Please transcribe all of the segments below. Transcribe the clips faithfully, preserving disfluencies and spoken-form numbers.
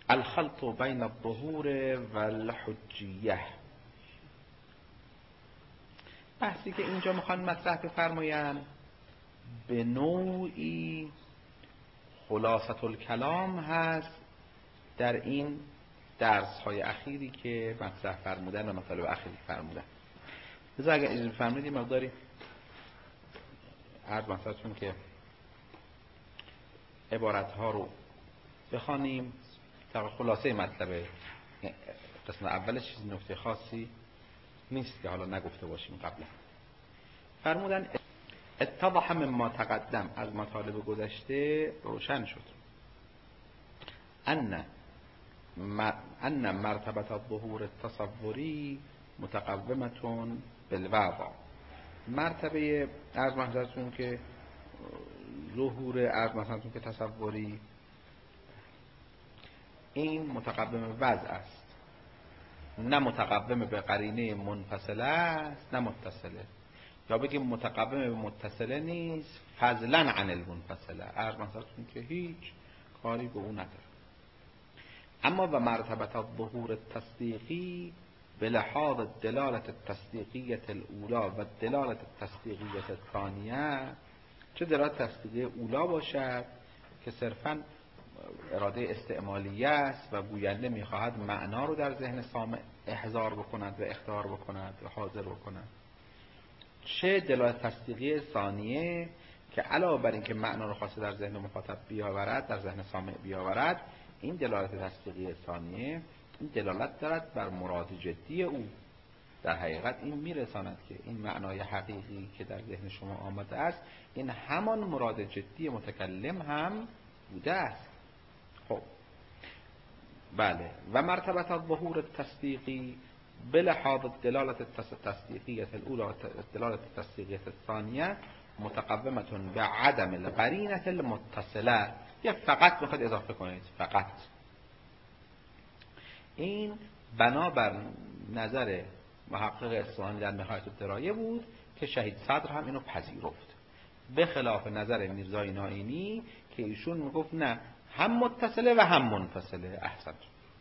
الخلط بین الظهور و الحجیه. بحثی که اینجا میخوان مطرح بفرمایند به نوعی خلاصة الکلام هست در این درس های اخیری که مطرح فرمودن و مطالب اخیری فرمودن. بذار اگر اجازه بفرمایید این مقداری عرض مثلتون که عبارت ها رو بخوانیم تا خلاصه مطلب قسم اولش چیزی نکته خاصی نیست که حالا نگفته باشیم قبلا. فرمودن اتضح مما تقدم، از مطالب گذشته روشن شد ان ان مرتبه الظهور التصوری متقومه بالوضع. مرتبه از محضرتون که ظهور از محضرتون که تصوری این متقوم وضع است، نه متقوم به قرینه منفصله است نه متصله، یا بگیم متقوم به متصله نیست فضلا عن المنفصله، از محضرتون که هیچ کاری به اون نداره. اما و مرتبه الظهور التصدیقی به لحاظ دلالت التصدیقیه الاولا و دلالت التصدیقیه الثانیه، چه دلالت تصدیقیه اولا باشد که صرفاً اراده استعمالیه است و گوینده میخواهد معنا رو در ذهن سامع احضار بکند و اختیار بکند و حاضر بکند، چه دلالت تصدیقیه ثانیه که علاوه بر این که معنا رو خواسته در ذهن مخاطب بیاورد، در ذهن سامع بیاورد، این دلالت تصدیقیه ثانیه این دلالت دارد بر مراد جدی او. در حقیقت این میرساند که این معنای حقیقی که در ذهن شما آمده است این همان مراد جدی متکلم هم بوده است. خب بله. و مرتبه الظهور التصدیقی بلحاظ دلالت التصدیقیه الاولى و دلالت التصدیقیه الثانیه متقومه به عدم القرینه المتصله. یا فقط میخواد اضافه کنید، فقط این بنابر نظر محقق اصفهانی در نهایت الدرایه بود که شهید صدر هم اینو پذیرفت، به خلاف نظر میرزای نائینی که ایشون میگفت نه هم متصله و هم منفصله. احسن.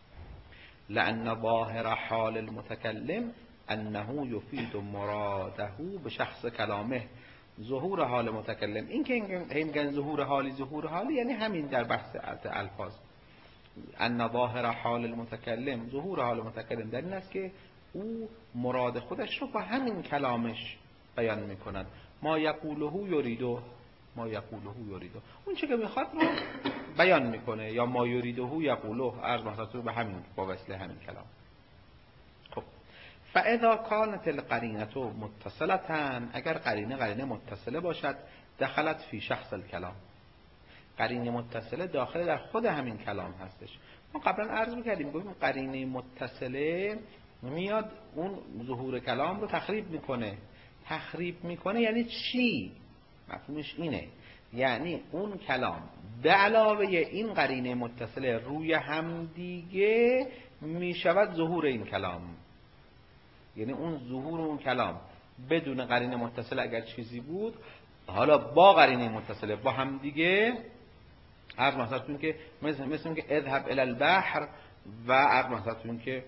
لأن ظاهر حال المتکلم انه یفید مراده به شخص کلامه. ظهور حال متکلم، این که میگن ظهور حالی ظهور حالی یعنی همین در بحث الفاظ. ان ظاهر حال المتکلم، ظهور حال متکلم در این است که او مراد خودش رو با همین کلامش بیان میکند. ما یقوله یریدو، ما یقوله یریدو، اون چه که میخواد رو بیان میکنه. یا ما یریدو یقوله، عرض مثلا به همین با وسیله همین کلام. خب فاذا كانت القرینه متصله، اگر قرینه قرینه متصله باشد دخلت فی شخص الکلام، قرینه متصله داخل در خود همین کلام هستش. ما قبلا عرض میکردیم گفتیم قرینه متصله میاد اون ظهور کلام رو تخریب میکنه. تخریب میکنه یعنی چی؟ مفهومش اینه، یعنی اون کلام به علاوه این قرینه متصله روی هم دیگه میشود ظهور این کلام. یعنی اون ظهور اون کلام بدون قرینه متصله اگر چیزی بود، حالا با قرینه متصله با هم دیگه، عرض مثلا که مثل مثل که اذهب الی البحر و عرض مثلا که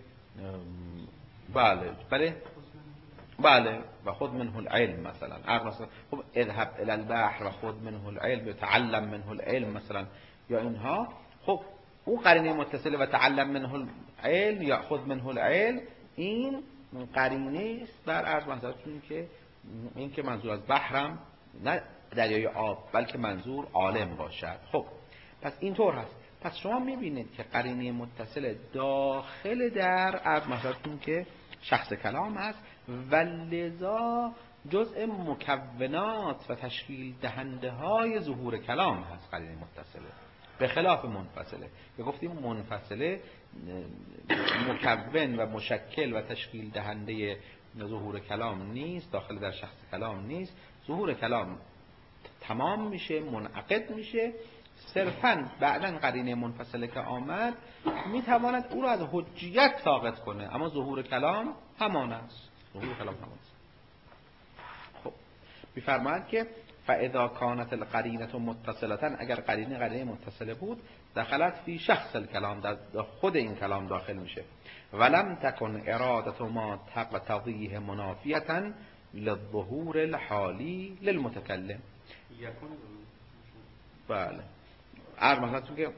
بله بله بله و خود منه العلم مثلا، عرض مثلا خب اذهب الی البحر و خود منه العلم تعلم منه العلم مثلا، یا اینها. خب اون قرینه متصله و تعلم منه العلم یا خود منه العلم، این قرینه است بر عرض مثلا که این که منظور از بحرم نه دریای آب بلکه منظور عالم باشد. خب پس اینطور هست. پس شما میبینید که قرینه متصل داخل در عرض مثلا که شخص کلام هست و لذا جزء مکونات و تشکیل دهنده های ظهور کلام هست قرینه متصله، به خلاف منفصله که گفتیم منفصله مکون و مشکل و تشکیل دهنده ظهور کلام نیست، داخل در شخص کلام نیست. ظهور کلام تمام میشه، منعقد میشه، صرفاً بعداً قرینه منفصله که آمد میتواند او را از حجیت ساقط کنه، اما ظهور کلام همان است. ظهور کلام همان است. خب میفرماید که فاذا كانت القرینه متصلة، اگر قرینه قرینه متصله بود، دخلت فی شخص الکلام، در خود این کلام داخل میشه. ولم تکن اراده ما تقتضیه منافیه للظهور الحالی للمتکلم. بله عرض مثلا که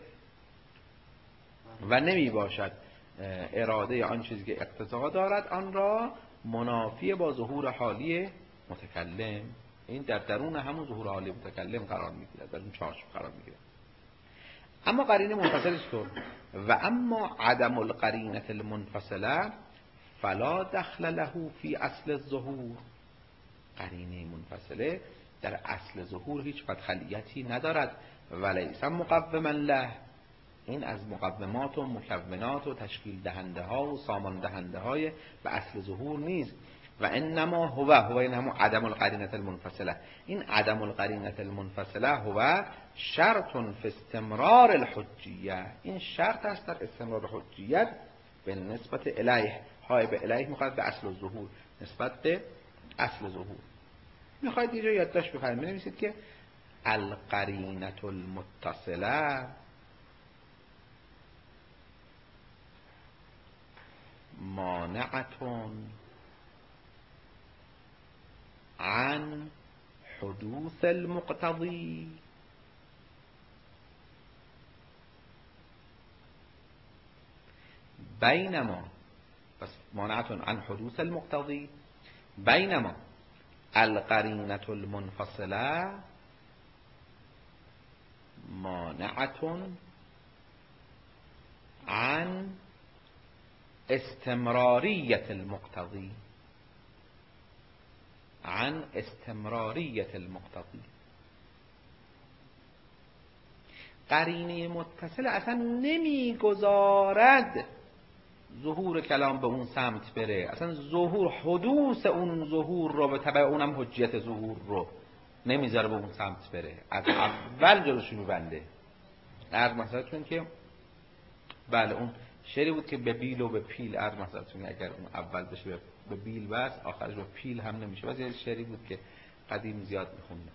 و نمی باشد اراده آن چیزی که اقتضا دارد آن را منافی با ظهور حالی متکلم. این در درون همون ظهور حالی متکلم قرار میگیرد، در اون چارچوب قرار میگیرد. اما قرینه منفصل چطور؟ و اما عدم القرینه المنفصله فلا دخل له فی اصل الظهور. قرینه منفصله در اصل ظهور هیچ مدخلیتی ندارد. ولیس مقوما له، این از مقومات و مکونات و تشکیل دهنده ها و سامان دهنده های به اصل ظهور نیست. و انما هو هو این همون عدم القرینه المنفصله، این عدم القرینه المنفصله هو شرط فی استمرار الحجیه، این شرط است در استمرار حجیت به نسبت الیه، های به الیه میخواد به اصل ظهور، نسبت به اصل ظهور. میخواید اینجا یادداشت بکنید، بنویسید که القرینه المتصله مانعتون عن حدوث المقتضی بینما، بس مانعتون عن حدوث المقتضی بینما القرینة المنفصله مانعتون عن استمراریت المقتضی، عن استمراریت المقتضی. قرینه متصل اصلا نمیگذارد ظهور کلام به اون سمت بره، اصلا ظهور حدوث اون ظهور رو به تبع اونم حجیت ظهور رو نمیذاره به اون سمت بره، از اول جلوشو میبنده. عرض مثلا که بله اون شعری بود که به بیل و به پیل، عرض مثلا اگر اون اول بشه به بیل بس آخرش به پیل هم نمیشه. واسه یه شعری بود که قدیم زیاد میخوندم.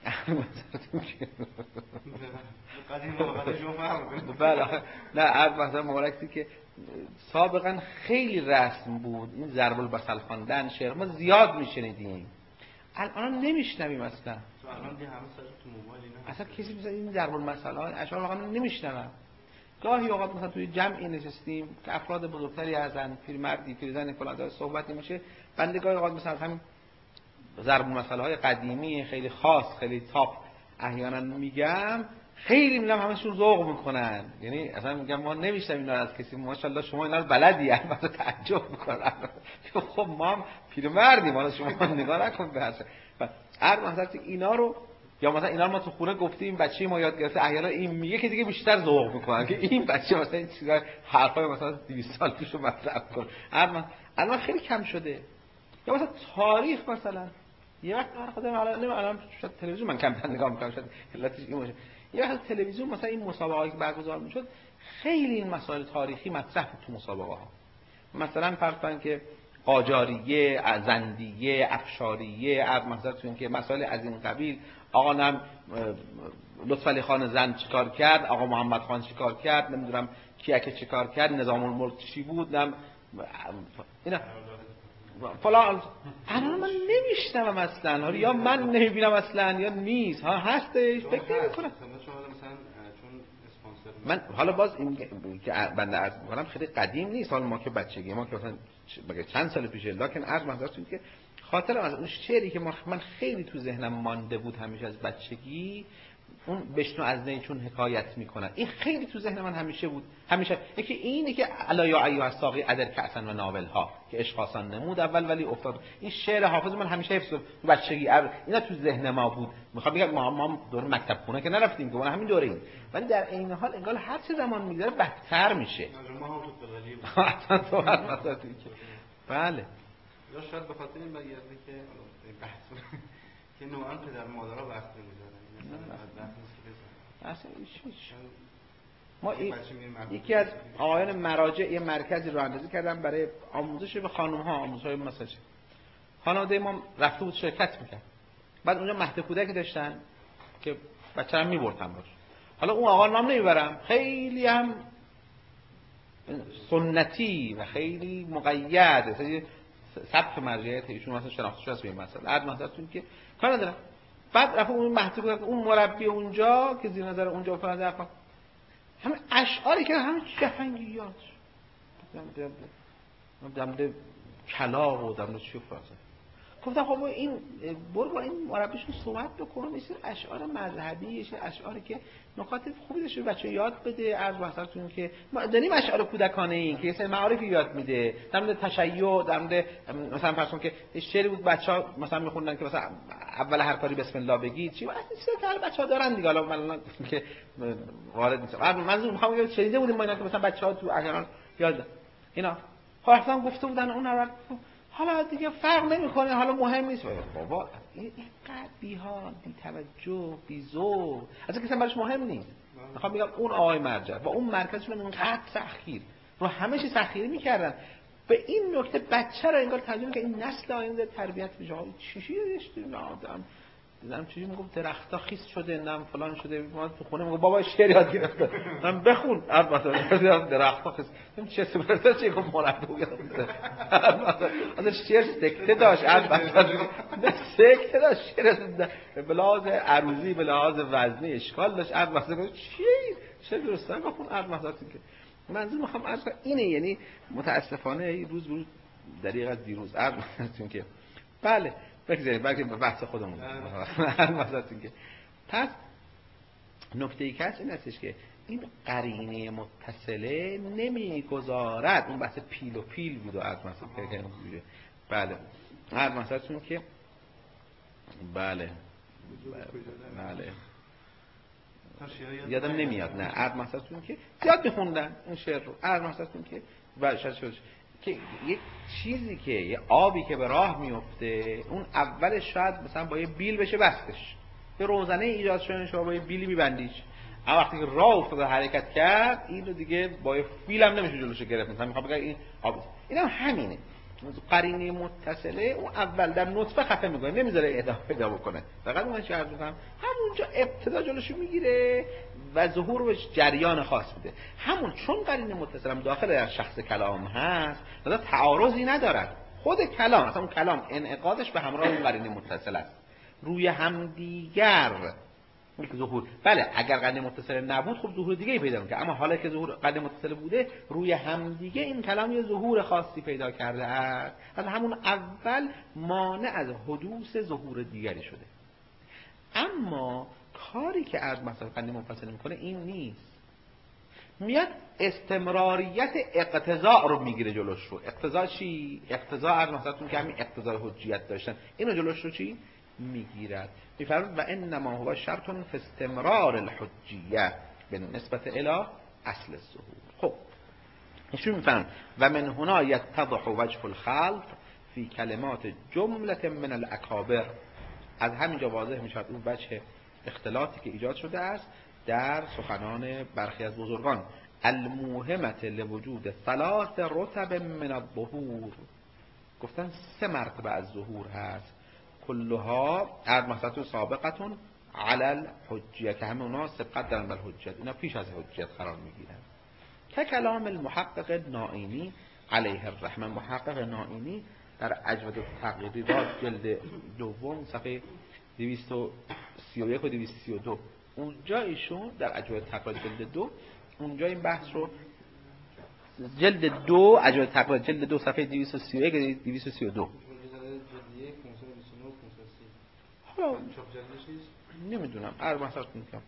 قدیم واقعا شما فهمیدید؟ بله نه عرض مثلا مبارکی که سابقا خیلی رسم بود این ضرب البصل خواندن شعر، ما زیاد میشنیدیم، الان نمیشنویم اصلا. الان دیگه همه سر تو موبایل اینا اصلا کسی مثلا این ضرب المثل ها اشعار واقعا نمیشنوم. گاهی اوقات مثلا توی جمعی نشستیم که افراد بزرگتری هستن، پیرمردی پیرزنی فلان داره صحبتی میشه، بنده گاهی اوقات مثلا همین ضرب المثل های قدیمی خیلی خاص خیلی تاپ احیانا میگم، خیلی میگم همشون ذوق میکنن، یعنی اصلا میگم ما نمیشتم اینا از کسی، ماشاءالله شما اینا رو بلدی، البته تعجب میکنن. خب ما هم پیرمردیم، حالا شما نگاه نکن به هر هر مثلا اینا رو، یا مثلا اینا رو ما تو خونه گفتیم بچه‌ی ما یاد گرفته، احیانا این میگه که دیگه بیشتر ذوق میکنن که این بچه مثلا این چیزا حرفای مثلا دویست سال پیشو مطرح کنه. الان الان خیلی کم شده. یا مثلا تاریخ مثلا یه وقت هر خودم الان نمیدونم الان شاید تلویزیون من کم نگاه میکنم، شاید علتش این باشه. یه وقت تلویزیون مثلا این مسابقاتی که برگزار میشد خیلی این مسائل تاریخی مطرح بود تو مسابقه ها. مثلا فرض کنید که قاجاریه، زندیه، افشاریه، از مثلا تو این که مسائل از این قبیل، آقا نم لطفعلی خان زند چیکار کرد، آقا محمد خان چیکار کرد، نمیدونم کیک چیکار کرد، نظام الملک چی بود، نم اینا فلان. الان من نمیشنوم اصلا، یا من نمیبینم اصلا یا نیست ها، هستش فکر نمی‌کنم. من حالا باز این که بنده عرض می‌کنم خیلی قدیم نیست، حالا ما که بچگی ما که مثلا چند سال پیشه، لکن عرض محضرتون که خاطرم از اون شعری که من خیلی تو ذهنم مانده بود همیشه از بچگی، اون بشنو از نی چون حکایت میکنن، این خیلی تو ذهن من همیشه بود، همیشه یکی اینه که الا یا ایها الساقی ادر کأسن و ناول ها که عشق آسان نمود اول ولی افتاد. این شعر حافظ من همیشه حفظ بود تو بچگی، اینا تو ذهن ما بود. میخوام بگم ما ما دور مکتب خونه که نرفتیم که اون همین دوره ایم، ولی در عین حال انگار هر چه زمان میگذره بدتر میشه. ما هم تو بغلی بود اصلا تو مثلا تو که بله یا شاید به خاطر این برگرده که بحث که نوعا پدر مادرها وقت نمیذارن مثلا اصلا ما یکی از آقایان مراجع یه مرکزی رو اندازی کردن برای آموزش به خانم ها، آموزش های مساجد. خانواده ما رفته بود شرکت میکرد، بعد اونجا مهد کودک داشتن که بچه‌ام میبردن باش. حالا اون آقا نام نمیبرم، خیلی هم سنتی و خیلی مقید، مثلا سبک مرجعیت ایشون مثلا شناخته شده است به این مسئله. عرض مثلا که کار ندارم. بعد رفت اون مهد کودک، اون مربی اونجا که زیر نظر اونجا فلان رفت، همه اشعاری که همه جهنگیات دمده کلاغ و دمده چی فرازه. گفتم خب این برو با این مربیشون صحبت بکن، این اشعار مذهبی، اشعاری که نکات خوبی داشته بچه یاد بده. از مثلا که ما داریم اشعار کودکانه این که یه سری معارفی یاد میده، در مورد تشیع، در مورد مثلا فرض کن که شعری بود بچه‌ها مثلا میخوندن که مثلا اول هر کاری بسم الله بگید، چی واسه چیزا که بچه‌ها دارن دیگه. حالا من که وارد نیستم، منظور میخوام بگم شنیده بودیم ما اینا که مثلا بچه‌ها تو اگران یاد اینا خواستم گفته بودن اون اول حالا دیگه فرق نمیکنه، حالا مهم نیست. بابا این اینقدر بی‌حال، بی‌توجه، بی‌ذوق، اصلا کسی براش مهم نیست. میخوام بگم اون آقای مرجع و اون مرکزشون اونقدر سخیر رو همه چی سخیری میکردن. به این نکته بچه رو انگار ترجمه که این نسل آینده تربیت میشه. چیشی داشتیم آدم دیدم چیزی میگفت درختا خیس شده، نم فلان شده، ما تو خونه میگم بابا شعر یاد گرفتم، من بخون البته درختا خیس چه سوپر چه گفت مربی از شعر سکته داشت، البته سکته داشت شعر به لحاظ عروضی به لحاظ وزنی اشکال داشت. البته چی چه درسته بخون البته که منظور میخوام عرض کنم اینه. یعنی متاسفانه روز به روز دریغ از دیروز عرض می‌کنم که بله بگذارید بلکه به بحث خودمون مثلا که پس نکته ای که هست این هستش که این قرینه متصله نمیگذارد. اون بحث پیل و پیل بود و عرض مثلا که بله عرض مثلا چون که بله بله یادم نمیاد نه عرض مثلا چون که زیاد میخوندن این شعر رو. عرض مثلا چون که بله که یک چیزی که یه آبی که به راه میفته اون اولش شاید مثلا با یه بیل بشه بستش، یه روزنه ایجاد شده شما با یه بیلی میبندیش، اما وقتی که راه افتاده حرکت کرد این رو دیگه با یه فیل هم نمیشه جلوش گرفت. مثلا میخوام بگم این آب اینم هم همینه، قرینه متصله اون اول در نطفه خفه میکنه نمیذاره ادامه پیدا بکنه، فقط اون چه عرض میکنم همونجا ابتدا جلوشو میگیره و ظهور به جریان خاص میده. همون چون قرینه متصله داخل در شخص کلام هست لذا تعارضی ندارد. خود کلام اصلا اون کلام انعقادش به همراه اون قرینه متصله است، روی همدیگر یک ظهور. بله اگر قرینه متصله نبود خب ظهور دیگه ای پیدا میکنه، اما حالا که ظهور قرینه متصله بوده روی همدیگه این کلام یه ظهور خاصی پیدا کرده است، از همون اول مانع از حدوث ظهور دیگری شده. اما کاری که از مثلا قرینه منفصل میکنه این نیست، میاد استمراریت اقتضاء رو میگیره جلوش رو. اقتضاء چی؟ اقتضاء از مثلا که همین اقتضاء حجیت داشتن اینو جلوش رو چی میگیرد؟ میفرماید و انما هو شرط فی استمرار الحجیه به نسبت الی اصل الظهور. خب ایشون میفرماید و من هنا یتضح وجه الخلق فی کلمات جمله من الاکابر. از همینجا واضح میشود اون وجه اختلاطی که ایجاد شده است در سخنان برخی از بزرگان. الموهمت لوجود ثلاث رتب من الظهور، گفتن سه مرتبه از ظهور هست، کلها از مثلا سابقتون علی الحجیه که همه اونا سبقت دارن بر حجیت، اینا پیش از حجیت قرار میگیرن. که کلام المحقق نائینی علیه الرحمه، محقق نائینی در اجود التقریرات جلد دوم صفحه دویست و سی و یک و دویست و سی و دو اونجا ایشون در اجود التقریرات جلد دو اونجا این بحث رو جلد دو اجود التقریرات جلد دو صفحه دویست و سی و یک و دویست و سی و دو حالا نمیدونم هر مثلا میگم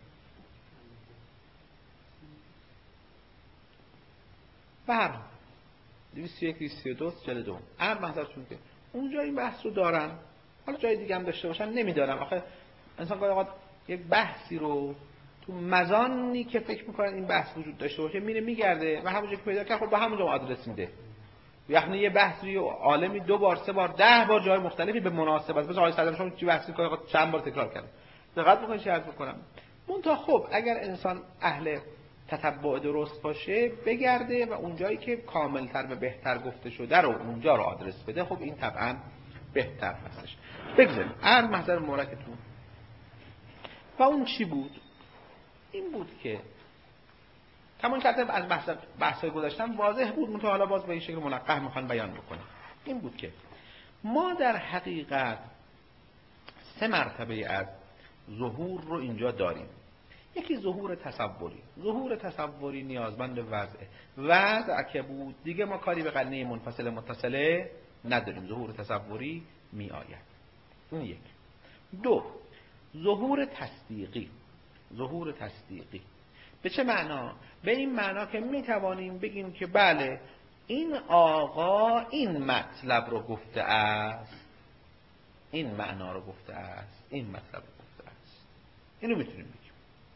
بر دویست و سی و یک دویست و سی و دو جلد دو هر مثلا چون که اونجا این بحث رو دارن، حالا جای دیگه هم داشته باشن نمیدارم. آخه انسان گاهی اوقات یک بحثی رو تو مزانی که فکر میکنن این بحث وجود داشته باشه میره میگرده و همونجا که پیدا کرد خب با همونجا آدرس میده. یعنی یه بحثی عالمی دو بار سه بار ده بار جای مختلفی به مناسبت مثلا آقای صدر شما چی بحثی کنه چند بار تکرار کرده. دقت بکنید چه عرض میکنم. منتها خب اگر انسان اهل تتبع درست باشه بگرده و اونجایی که کاملتر و بهتر گفته شده رو اونجا رو آدرس بده، خب این طبعا بهتر هستش. بگذاریم عرض محضر مبارکتون. و اون چی بود؟ این بود که تمام کرده از بحث بحثای گذاشتم واضح بود، منتها حالا باز به این شکل منقح میخوان بیان بکنم. این بود که ما در حقیقت سه مرتبه از ظهور رو اینجا داریم. یکی ظهور تصوری. ظهور تصوری نیازمند وضعه. وضع که بود دیگه ما کاری به قرینه منفصل متصله نداریم. ظهور تصوری می آید. این یک. دو، ظهور تصدیقی. ظهور تصدیقی به چه معنا؟ به این معنا که می توانیم بگیم که بله این آقا این مطلب رو گفته است، این معنا رو گفته است، این مطلب رو گفته است. اینو میتونیم بگیم.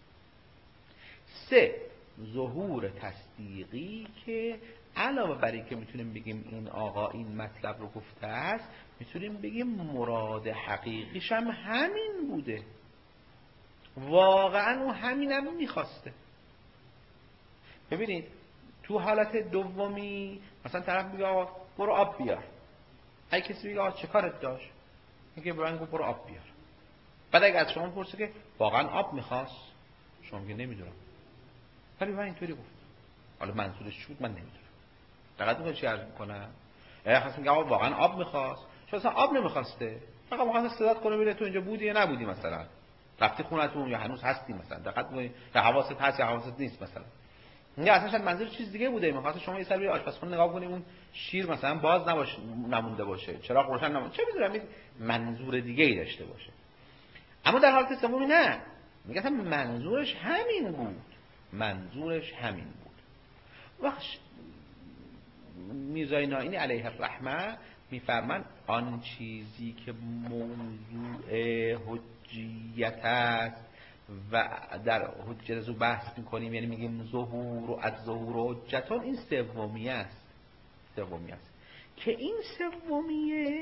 سه، ظهور تصدیقی که علاوه بر این که میتونیم بگیم این آقا این مطلب رو گفته است، میتونیم بگیم مراد حقیقیش هم همین بوده، واقعا او همینم میخواسته. ببینید تو حالت دومی مثلا طرف میگه آقا برو آب بیار، اگه کسی میگه آقا چه کارت داشت، میگه به من گفت برو آب بیار. بعد اگه از شما پرسه که واقعا آب میخواست، شما میگه نمیدونم، ولی من اینطوری گفت. حالا منظورش چی بود من نمیدونم. دقیقاً میگه چی عرض میکنم؟ اگه خواست میگه آقا واقعا آب میخواست، شما اصلا آب نمیخواسته، فقط میخواست صدات کنه ببینه تو اینجا بودی یا نبودی، مثلا رفتی خونتون یا هنوز هستی، مثلا دقت کنید یا حواست هست یا حواست نیست. مثلا نه اصلا شاید منظور چیز دیگه بوده، می‌خواسته شما یه سر به آشپزخونه نگاه کنید اون شیر مثلا باز نباشه، نمونده باشه، چراغ روشن نمونده، چه می‌دونم این منظور دیگه‌ای داشته باشه. اما در حالت سومی نه، میگه اصلا منظورش همین بود، منظورش همین بود. وقت میرزای نائینی علیه الرحمه میفرمان آن چیزی که موضوع حجیت است و در حجت رو بحث میکنیم، یعنی میگیم ظهور و از ظهور و حجتون، این سومیه است. سومیه است که این سومیه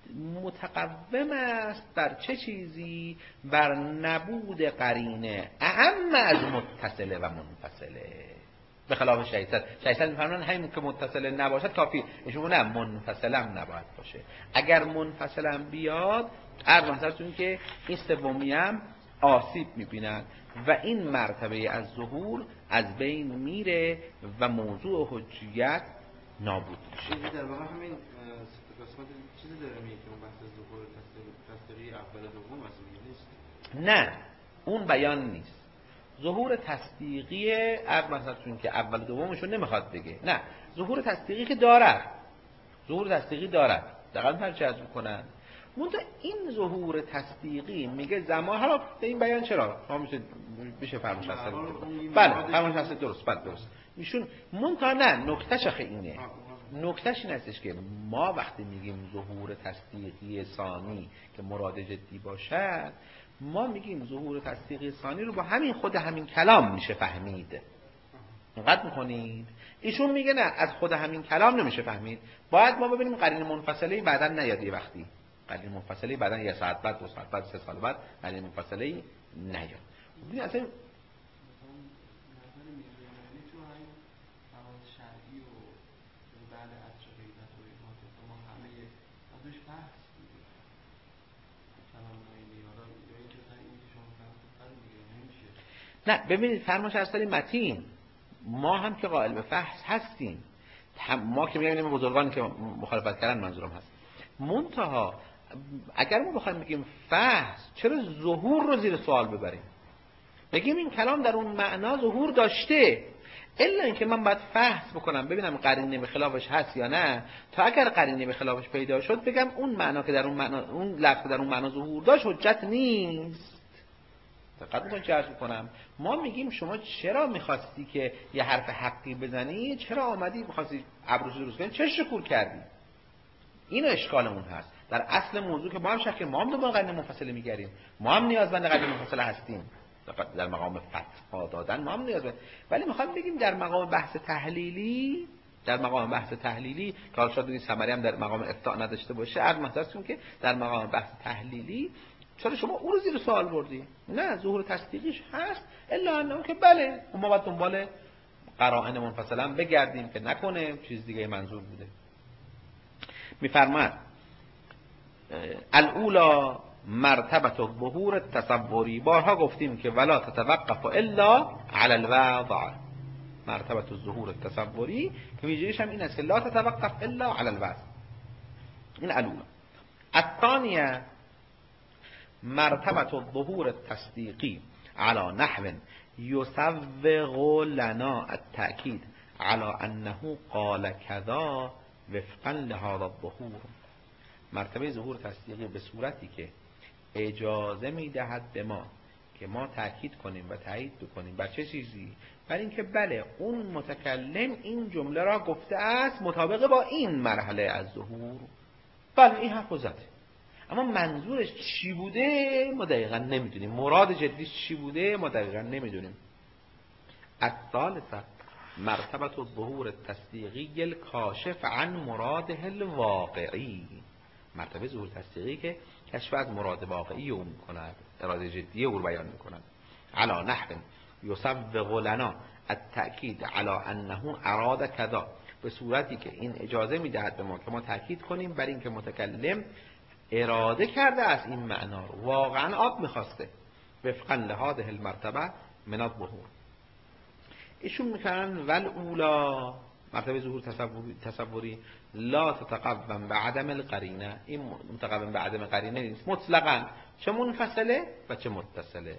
متقوم است بر چه چیزی؟ بر نبود قرینه اعم از متصله و منفصله، به خلاف شیطان. شیطان میفرمان همین که متصله نباشد کافی، ایشون نه منفصله هم نباید باشه. اگر منفصله هم بیاد عرض مثلا که این سومیه هم آسیب میبینن و این مرتبه از ظهور از بین میره و موضوع حجیت نابود میشه. در واقع همین قسمت چیزی داره میگه که اون بحث ظهور تصدیقی اول دوم اصلا نیست. نه اون بیان نیست. ظهور تصدیقی عرض مثلا چون که اول دومشو نمیخواد بگه، نه ظهور تصدیقی که دارد، ظهور تصدیقی دارد دقیقاً هر چه عرض میکنن. منتها این ظهور تصدیقی میگه زمان، حالا به این بیان چرا شما میشه بشه فرموش هست، بله فرموش هست، درست بله درست میشون. منتها نه نکتهش آخه اینه، نکتهش این هستش که ما وقتی میگیم ظهور تصدیقی ثانی که مراد جدی باشد، ما میگیم ظهور تصدیقی ثانی رو با همین خود همین کلام میشه فهمید. دقت میکنید؟ ایشون میگه نه از خود همین کلام نمیشه فهمید، باید ما ببینیم قرینه منفصله بعداً نیاد، یه وقتی قرینه منفصله بعداً یه ساعت بعد، دو ساعت بعد، سه سال بعد قرینه منفصله نیاد. ببین اصلا نه ببینید فرمایش اصلی متین ما هم که قائل به فحص هستیم، ما که میگیم بزرگان که مخالفت کردن منظورم هست. منتها اگر ما بخوایم بگیم فحص، چرا ظهور رو زیر سوال ببریم؟ بگیم این کلام در اون معنا ظهور داشته، الا اینکه من باید فحص بکنم ببینم قرینه به خلافش هست یا نه، تا اگر قرینه به خلافش پیدا شد بگم اون معنا که در اون معنا، اون لفظ در اون معنا ظهور داشت حجت نیست. دقت می‌کنید چه عرض می‌کنم؟ ما میگیم شما چرا می‌خواستی که یه حرف حقی بزنی، چرا آمدی می‌خواستی ابروش درست کنی، چه شکور کردی؟ این اشکالمون هست. در اصل موضوع که ما هم شک، ما هم دنبال قرینه منفصله می‌گردیم، ما هم نیازمند قرینه منفصله هستیم. در مقام فتوا دادن ما هم نیازمند، ولی می‌خوام بگیم در مقام بحث تحلیلی، در مقام بحث تحلیلی که حالا شاید این ثمری هم در مقام افتاء نداشته باشه، عرض مثلا که در مقام بحث تحلیلی چرا شما او رو زیر سوال بردی؟ نه ظهور تصدیقیش هست، الا انه که بله ما باید دنبال قرائن منفصلا بگردیم که نکنه چیز دیگه منظور بوده. میفرماد الاولا مرتبه الظهور التصوری. بارها گفتیم که ولا تتوقف الا علی الوضع، مرتبه الظهور التصوری که ویژه‌اش هم این است که لا تتوقف الا علی الوضع. این الاولا. الثانیه مرتبه الظهور التصدیقی على نحو یسوغ لنا التأکید على انه قال کذا وفقا لهذا الظهور. مرتبه ظهور تصدیقی به صورتی که اجازه میدهد به ما که ما تأکید کنیم و تایید بکنیم بر چه چیزی؟ بر اینکه بله اون متکلم این جمله را گفته است مطابق با این مرحله از ظهور. بله این حرف زده، اما منظورش چی بوده ما دقیقا نمیدونیم، مراد جدیش چی بوده ما دقیقا نمیدونیم. الثالثه مرتبه الظهور التصدیقی الکاشف عن مراده الواقعی. مرتبه ظهور تصدیقی که کشف از مراد واقعی او میکند، اراده جدی او رو بیان میکند. علی نحو یسوغ لنا التأکید علی انه اراد کذا، به صورتی که این اجازه میدهد به ما که ما تأکید کنیم بر این که متکلم اراده کرده از این معنا رو، واقعا آب میخواسته. وفقا لهذه المرتبه من الظهور. ایشون میکنن ول اولا مرتبه ظهور تصوری, تصوری لا تتقوم به عدم القرینه. این متقوم به عدم قرینه نیست مطلقاً، چه منفصله و چه متصله.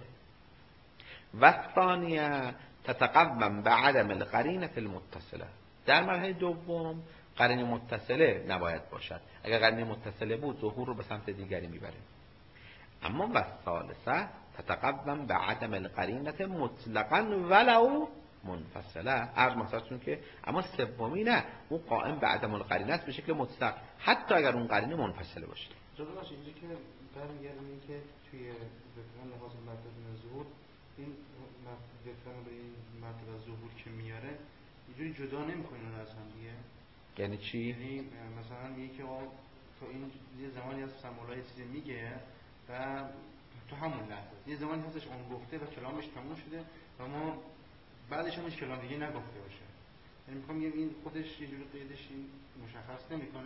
و ثانیه تتقوم به عدم القرینه المتصله. در مرحله دوم قرینه متصله نباید باشد، اگر قرینه متصله بود ظهور رو به سمت دیگری میبره. اما و ثالثه تتقوم به عدم القرینه مطلقاً ولو منفصله. عرض مثلا که اما سومی نه، اون قائم به عدم القرینه است به شکل مطلق حتی اگر اون قرینه منفصله باشه. جدا باشه اینجا که برمیگردیم این که توی وفقا لحاظ مرتبه ظهور این وفقا به این مرتبه ظهور که میاره اینجوری جدا نمی‌کنه از هم دیگه. یعنی چی؟ یعنی مثلا میگه که تو این یه زمانی از سمولای چیزی میگه و تو همون لحظه یه زمانی هستش اون گفته و کلامش تموم شده و ما بعدش هم هیچ کلام دیگه نگفته باشه. یعنی میخوام بگم این خودش یه جوری قیدش این مشخص نمیکنه.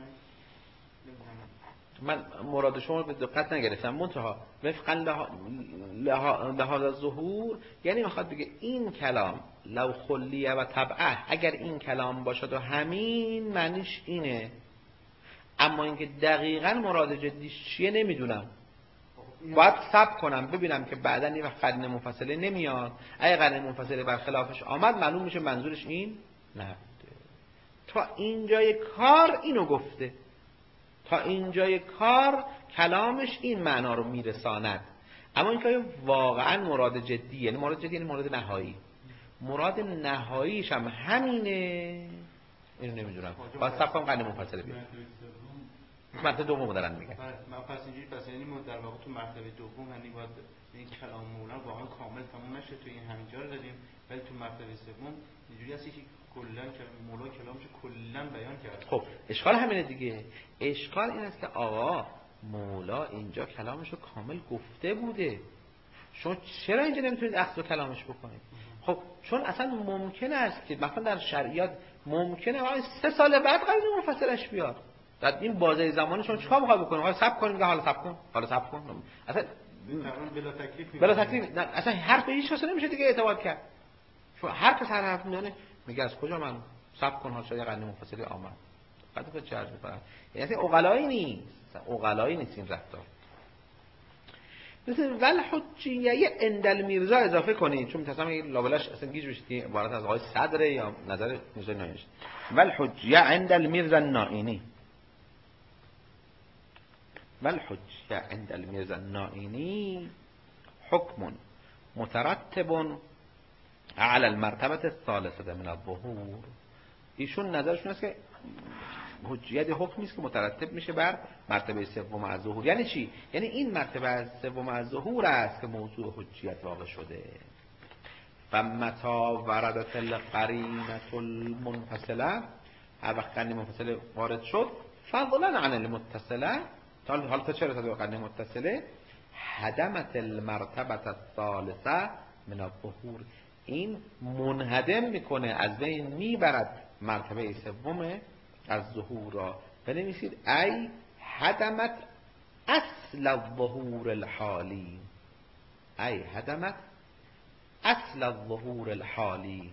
من مراد شما رو به دقت نگرفتم. منتها وفقا لهذا الظهور یعنی میخواد بگه این کلام لو خلیه و طبعه، اگر این کلام باشد و همین معنیش اینه، اما اینکه دقیقاً مراد جدیش چیه نمیدونم، باید صبر کنم ببینم که بعداً این وقت قرینه منفصله نمیاد. اگه قرینه منفصله برخلافش آمد معلوم میشه منظورش این نه. تا اینجای کار اینو گفته، تا اینجای کار کلامش این معنا رو میرساند. اما اینکه واقعاً مراد جدی، یعنی مراد جدی یعنی مراد نهایی، مراد نهاییش هم همینه اینو نمیدونم. باید صبر کنم قرینه منفصله بیاد. مرتبه دوم دارن میگن. من پس اینجوری پس یعنی ما در واقع تو مرتبه دوم یعنی باید این کلام مولا واقعا کامل تموم نشه تو این همینجا رو دادیم، ولی تو مرتبه سوم اینجوری هستی که کلا کلام مولا کلامش کلا بیان کرد. خب اشکال همینه دیگه. اشکال این است که آقا مولا اینجا کلامش رو کامل گفته بوده، شما چرا اینجا نمیتونید اخذ کلامش بکنید؟ خب چون اصلا ممکن است که مثلا در شریعت ممکنه آقا سه سال بعد قرینه منفصلش بیاد. در این بازه زمانی شما چیکار می‌خواید بکنید؟ حالا صبر کنید، حالا صبر کن، حالا صبر کن. اصلا بلا تکلیف بلا تکلیف اصلا حرف هیچ کس نمیشه دیگه اعتماد کرد. چون هر کس هر حرف میزنه میگه از کجا من صبر کن، حالا شاید قرینه منفصلی آمد. بعد تو چه عرض می‌کنم؟ یعنی عقلایی نیست، عقلایی نیست این رفتار. مثل ول حجیه عند المیرزا اضافه کنید، چون مثلا این لابلاش اصلا گیج بشید که عبارت از آقای صدر یا نظر میرزا ناینی. ول حجیه عند المیرزا النائینی، والحجة عند الميرزا النائینی حکم مترتب على المرتبة الثالثة من الظهور. ایشون نظرشون است که حجیت حکمی است که مترتب میشه بر مرتبه سوم از ظهور. یعنی چی؟ یعنی این مرتبه از سوم از ظهور است که موضوع حجیت واقع شده. فمتا وردت القرینة المنفصله، هر وقت قرینه منفصله وارد شد فضلا عن المتصله، حالا تا چرا تا قرینه متصله هدمت المرتبه الثالثه من الظهور، این منهدم میکنه، از بین میبرد مرتبه سوم از ظهور را. بنویسید ای هدمت اصل الظهور الحالی ای هدمت اصل الظهور الحالی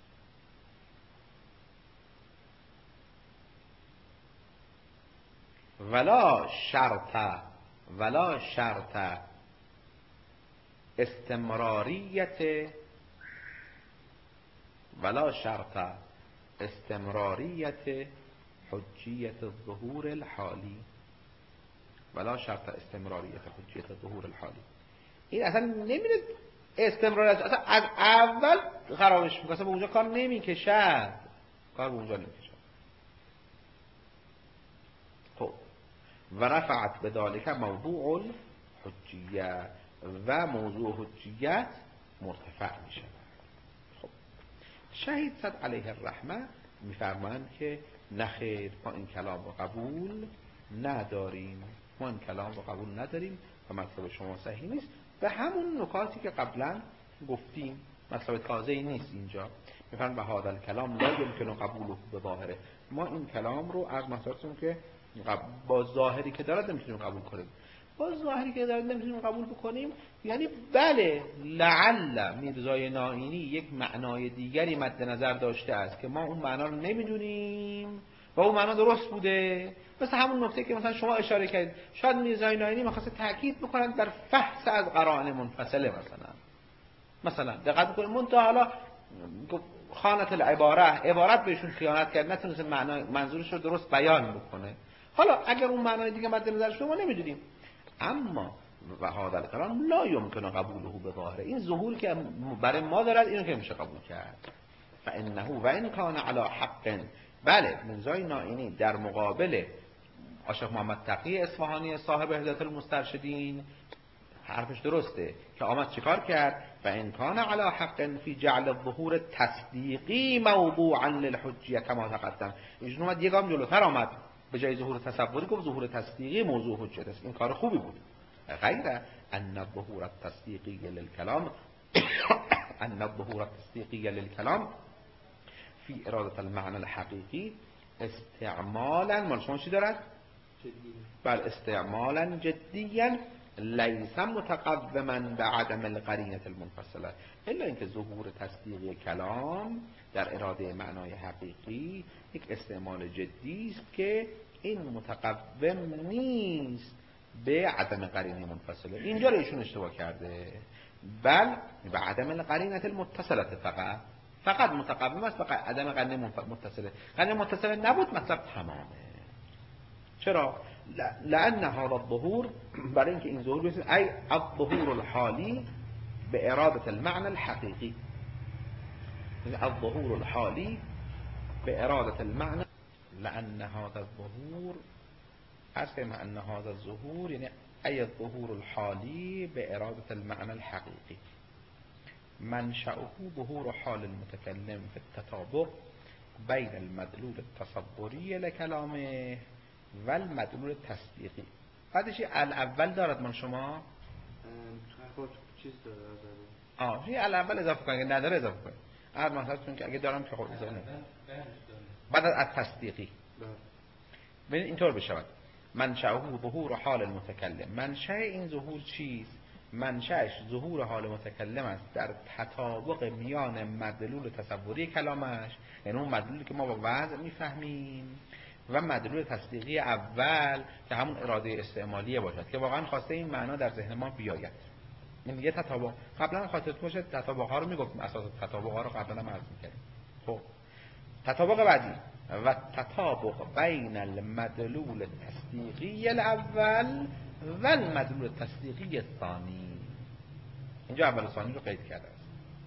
ولا شرط ولا شرط استمراریت ولا شرط استمراریت حجیت الظهور الحالی ولا شرط استمراریت حجیت الظهور الحالی. این اصلا نمیره استمراریت، اصلا از اول خرابش میکنه، اصلا به اونجا کار نمیکشد، کار به اونجا نمیکشد. خب و رفعت به ذالک موضوع الحجیه و موضوع حجیت مرتفع میشه. خب شهید صد علیه الرحمه میفرمایند که نخیر ما این کلام رو قبول نداریم، ما این کلام رو قبول نداریم و مطلب شما صحیح نیست. به همون نکاتی که قبلا گفتیم، مطلب تازه‌ای نیست اینجا. میفرمایند به هذا الکلام لا یمکن قبوله به ظاهره، ما این کلام رو از مطلبتون که با ظاهری که دارد نمیتونیم قبول کنیم. با ظاهری که دارد نمیتونیم قبول بکنیم یعنی بله لعل میرزای نائینی یک معنای دیگری مد نظر داشته است که ما اون معنا رو نمیدونیم و اون معنا درست بوده. مثل همون نکته که مثلا شما اشاره کردید، شاید میرزای نائینی می‌خواسته تاکید بکنن در فحص از قرائن منفصله، مثلا مثلا دقت بکنید منتها حالا خانت العباره عبارت بهشون خیانت کرد، نتونست معنای منظورش رو درست بیان بکنه. حالا اگر اون معنای دیگه مد نظر شما نمیدونیم، اما و هذا الکلام لا یمکن قبوله به ظاهره، این ظهور که برای ما دارد اینو که میشه قبول کرد. فانه و ان کان علی حق، بله میرزای نائینی در مقابل عاشق محمد تقی اصفهانی صاحب هدایت المسترشدین حرفش درسته که آمد چیکار کرد؟ و ان کان علی حق فی جعل الظهور تصدیقی موضوعا للحجیه کما تقدم. ایشون اومد یک گام جلوتر آمد، به جای ظهور تصوری گفت ظهور تصدیقی موضوع حجت است. این کار خوبی بود. غیر ان الظهور التصدیقی للکلام ان الظهور التصدیقی للکلام فی اراده المعنى الحقیقی استعمالا، مال شما چی دارد؟ بل استعمالا جدیا لیس متقوما به عدم القرینه المنفصله، الا اینکه ظهور تصدیقی کلام در اراده معنای حقیقی یک استعمال جدی است که این متقوم نیست به عدم قرینه منفصله. اینجا رو ایشون اشتباه کرده، بل به عدم القرینه المتصله فقط فقط متقوم است، فقط عدم قرینه متصله. قرینه متصله نبود مطلب تمامه. چرا؟ لأن هذا الظهور، برای اینکه این ظهور بسید ای الظهور الحالی به اراده المعنى الحقیقی، الظهور الحالی به اراده المعنى، لأن هذا الظهور اصلا ان هذا الظهور یعنی ای الظهور الحالی به اراده المعنى الحقیقی منشأه ظهور حال المتکلم فی التطابق بین المدلول التصوری لکلامه و المدلول تصدیقی. بعدش الاول دارد من شما چیز داره آه این الاول اضافه کنید، اگه نداره اضافه کنید. هر مثلا که اگه دارم که خود اضافه کنید. بعد از تصدیقی ببین اینطور بشود منشأه ظهور حال المتکلم. منشأ این ظهور چیست؟ منشأش ظهور حال متکلم است در تطابق میان مدلول تصوری کلامش، یعنی اون مدلولی که ما با وضع میفهمیم، و مدلول تصدیقی اول که همون اراده استعمالیه باشد که واقعا خواسته این معنا در ذهن ما بیاید. این یه تطابق قبلا خاطرت باشه تطابق ها رو میگفتیم، اساس تطابق ها رو قبلا هم عرض می‌کردیم. خب تطابق بعدی و تطابق بین المدلول التصدیقی الاول و المدلول التصدیقی الثانی. اینجا اول و ثانی رو قید کرده است.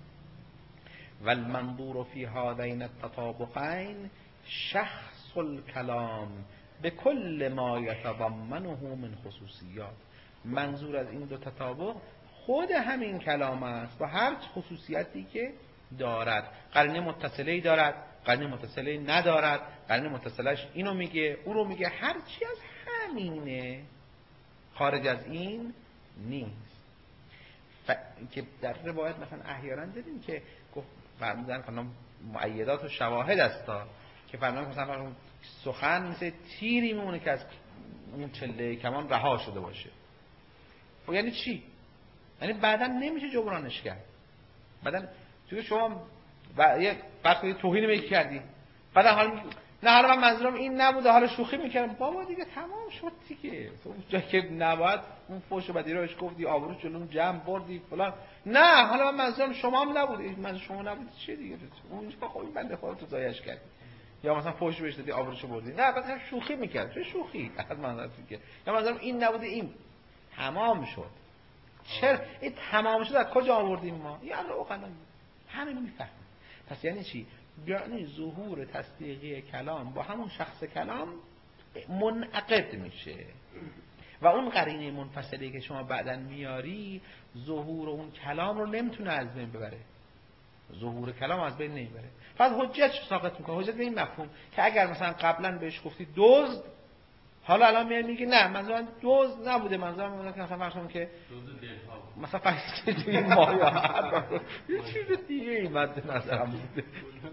و المنظور فی هذین التطابقین شخص الکلام به کل ما یتضمنه من خصوصیات. منظور از این دو تطابق خود همین کلام است با هر خصوصیتی که دارد. قرینه متصله‌ای دارد، قرینه متصله ندارد، قرینه متصلش اینو میگه اون رو میگه، هر چی از همینه، خارج از این نیست. ف... که در روایت مثلا احیانا دیدیم که گفت فرمودن کنم مؤیدات و شواهد است که فرمودن مثلا سخن مثل تیری میمونه که از اون چله کمان رها شده باشه. خب یعنی چی؟ یعنی بعداً نمیشه جبرانش کرد. بعداً چون شما و یه وقتی توهین میگی کردی بعد حالا نه حالا من منظورم این نبوده، حالا شوخی میکردم. بابا دیگه تمام شد دیگه. اون جایی که نباید اون فوش بدی روش گفتی، آبرو جلوم جمع بردی فلان. نه حالا من منظورم شما هم نبوده، من شما نبودی چه دیگه. اونجا خب این بنده خدا تو زایش کردی یا مثلا فوش بهش دادی آبروشو بردی. نه بعد هم شوخی میکرد. چه شوخی؟ از منظورم که یا منظورم این نبوده، این تمام شد. چرا این تمام شد؟ از کجا آوردیم ما؟ یعنی اوقلا همین میفهمیم. پس یعنی چی؟ یعنی ظهور تصدیقی کلام با همون شخص کلام منعقد میشه و اون قرینه منفصلی که شما بعداً میاری ظهور اون کلام رو نمیتونه از بین ببره. ظهور کلام از بین نمیبره. پس حجت ساقط میکنه. حجت به این مفهوم که اگر مثلا قبلا بهش گفتی دزد، حالا الان میاد میگه نه منظورم دزد نبوده، منظورم مثلا مثلا فرض کن که مثلا فرض توی مایا یه چیز دیگه ای مد نظرم بوده.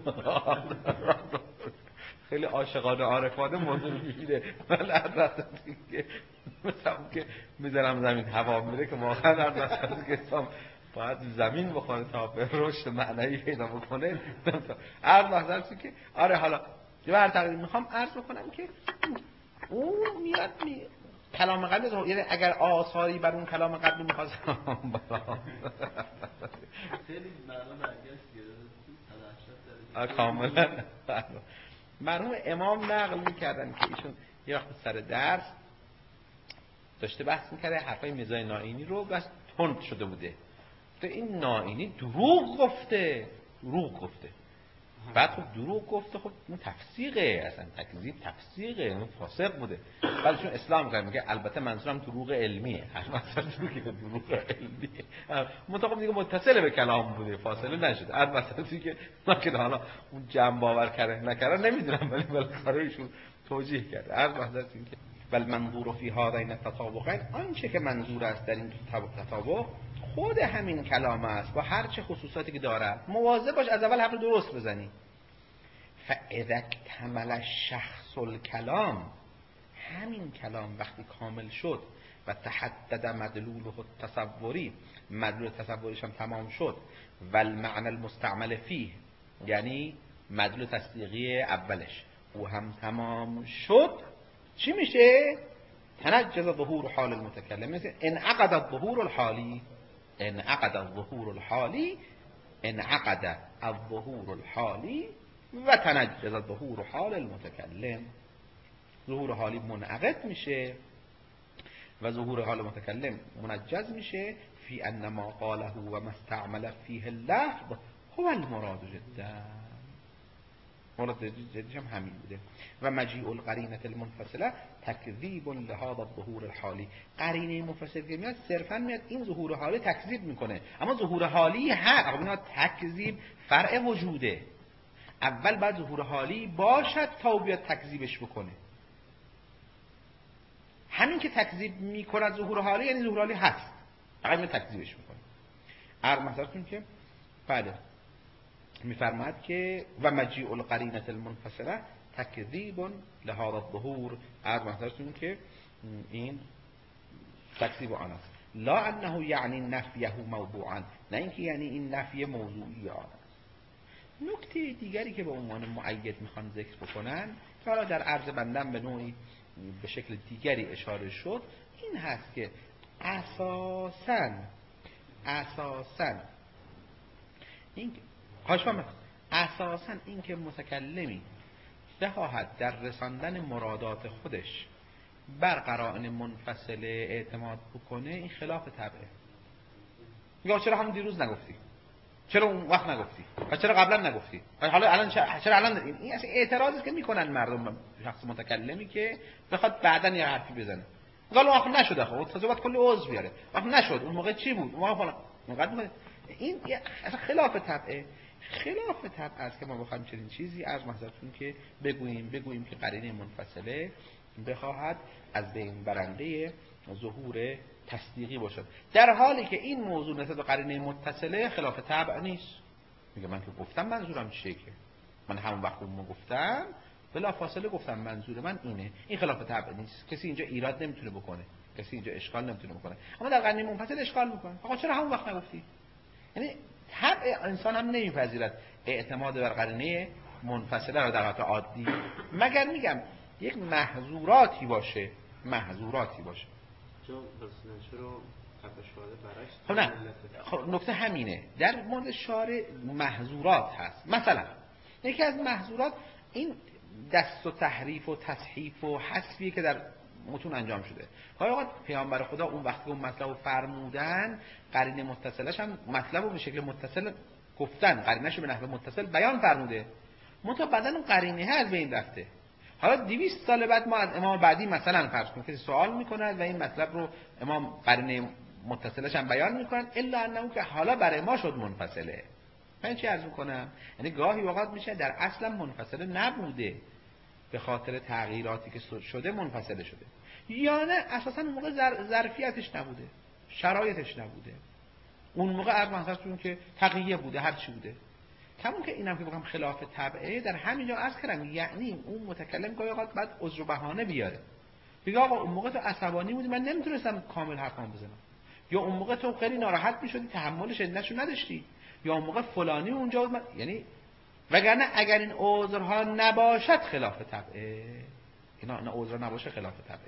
خیلی عاشقانه عارفانه موضوع میگیره. من البته دیگه مثلا که میذارم زمین هوا میره که واقعا البته که باید زمین بخوره تا به رشد معنایی پیدا بکنه. عرض بحثم که آره حالا یه بر تقریبا میخوام عرض بکنم که اون میاد می کلام قبلی، یعنی اگر آثاری بر اون کلام قبلی میخواست خیلی معنا برگشت گرفت کاملا. مرحوم امام نقل میکردن که ایشون یه وقت سر درس داشته بحث میکرده حرفای میرزای نائینی رو، بس تند شده بوده. تو این نائینی دروغ گفته، دروغ گفته. بعد خب دروغ گفته، خب اون تفسیقه، اصلا تکذیب تفسیقه، اون فاسق بوده. بعد چون اسلام کرد میگه البته منظورم دروغ علمیه. مثلا دروغ علمیه مطابق دیگه متصل به کلام بوده، فاصله نشده. البته دیگه ما که حالا اون جمع باور کرده نکرده نمیدونم، ولی بالاخره ایشون توجیه کرده. هر وحدت این که بل منظور فی هذین التطابقین، آنچه که منظور است در این تطابق خود همین کلام است با هر چه خصوصاتی که دارد. مواظب باش از اول حرف درست بزنی. فاذا اکتمل الشخص الکلام، همین کلام وقتی کامل شد و تحدد مدلوله التصوری، مدلول تصوریش هم تمام شد، و المعنى المستعمل فیه، یعنی مدلول تصدیقی اولش او هم تمام شد، چی میشه؟ تنجز ظهور حال المتکلم. مثل انعقد الظهور الحالی، انعقد الظهور الحالی، انعقد الظهور الحالی و تنجز ظهور حال المتکلم. ظهور حالی منعقد میشه و ظهور حال متکلم منجز میشه. فی ان ما قاله و ما استعمل فیه اللفظ هو المراد جدا. مراد جدیش هم همین بوده. و مجیء القرینه المنفصله تکذیب لهذا الظهور الحالی. قرینه منفصله که میاد صرفا میاد این ظهور حالی تکذیب میکنه، اما ظهور حالی هست. اینا تکذیب فرع وجوده. اول بعد ظهور حالی باشد تا بیاد تکذیبش بکنه. همین که تکذیب میکند ظهور حالی یعنی ظهور حالی هست، فقط میاد تکذیبش میکنه. عرض مثلا که بله میفرماد که و مجیء القرینه المنفصله تکذیب لهذا الظهور. عرض مثلا که این تکذیب آن است، لا انه یعنی نفیه موضوعا، نه اینکه یعنی این نفی موضوعی آن است. نکته دیگری که به عنوان مؤید میخوان ذکر بکنن که حالا در عرض بندم به نوعی به شکل دیگری اشاره شد، این هست که اساساً اساساً این خواهشمند اساساً این که متکلمی بخواهد در رساندن مرادات خودش بر قرائن منفصله اعتماد بکنه، این خلاف طبعه. میگه چرا همون دیروز نگفتی؟ چرا اون وقت نگفتی؟ و چرا قبلا نگفتی؟ حالا الان چرا الان این, این اصلا اعتراضی که میکنن مردم شخص متکلمی که بخواد بعداً یه حرفی بزنه. قال آخه نشد، خب تازه کلی عذر بیاره. آخه نشد، اون موقع چی بود؟ اون موقع فلان. موقع این اصلا خلاف طبعه. خلاف طبع است که ما بخوایم چنین چیزی از محضرتون که بگوییم بگوییم که قرینه منفصله بخواهد از بین برنده ظهور تصدیقی باشد، در حالی که این موضوع نسبت به قرینه متصله خلاف طبع نیست. میگه من که گفتم منظورم چیه، که من همون وقت اون گفتم بلافاصله گفتم منظور من اینه، این خلاف طبع نیست، کسی اینجا ایراد نمیتونه بکنه، کسی اینجا اشکال نمیتونه بکنه، اما در قرینه منفصل اشکال میکنه. آقا چرا همون وقت نگفتی؟ یعنی طبع انسان هم نمیپذیرد اعتماد بر قرینه منفصله رو در حالت عادی، مگر میگم یک محظوراتی باشه، محظوراتی باشه. چون بس چرا طبع شارع برعکس؟ خب نه، خب نکته همینه، در مورد شارع محظورات هست. مثلا یکی از محظورات این دست و تحریف و تصحیف و حذفیه که در متون انجام شده. گاهی اوقات پیامبر خدا اون وقتی اون مطلب رو فرمودن، قرینه متصلش هم مطلب رو به شکل متصل گفتن، قرینه‌شو به نحو متصل بیان فرموده، منتها بعداً اون قرینه از بین رفته. حالا دویست سال بعد ما از امام بعدی مثلا فرض کنیم کسی سوال میکنه و این مطلب رو امام قرینه متصلش هم بیان میکنن، الا انه که حالا برای ما شد منفصله. من چی عرض میکنم؟ یعنی گاهی اوقات میشه در اصلا منفصله نبوده، به خاطر تغییراتی که شده منفصله شده، یا نه اساسا اون موقع ظرفیتش نبوده، شرایطش نبوده، اون موقع عرض منظورتون که تقیه بوده، هر چی بوده. کمون که اینم که بگم خلاف طبعه، در همینجا عرض کردم یعنی اون متکلم گاهی اوقات بعد عذر و بهانه بیاره، بگه آقا اون موقع تو عصبانی بودی، من نمیتونستم کامل حرفام بزنم، یا اون موقع تو خیلی ناراحت میشدی، تحمل شدیدشو نداشتی، یا اون موقع فلانی اونجا بود من... یعنی وگرنه اگر این عذرها نباشد خلاف طبعه، اینا نه عذر نباشه خلاف طبعه.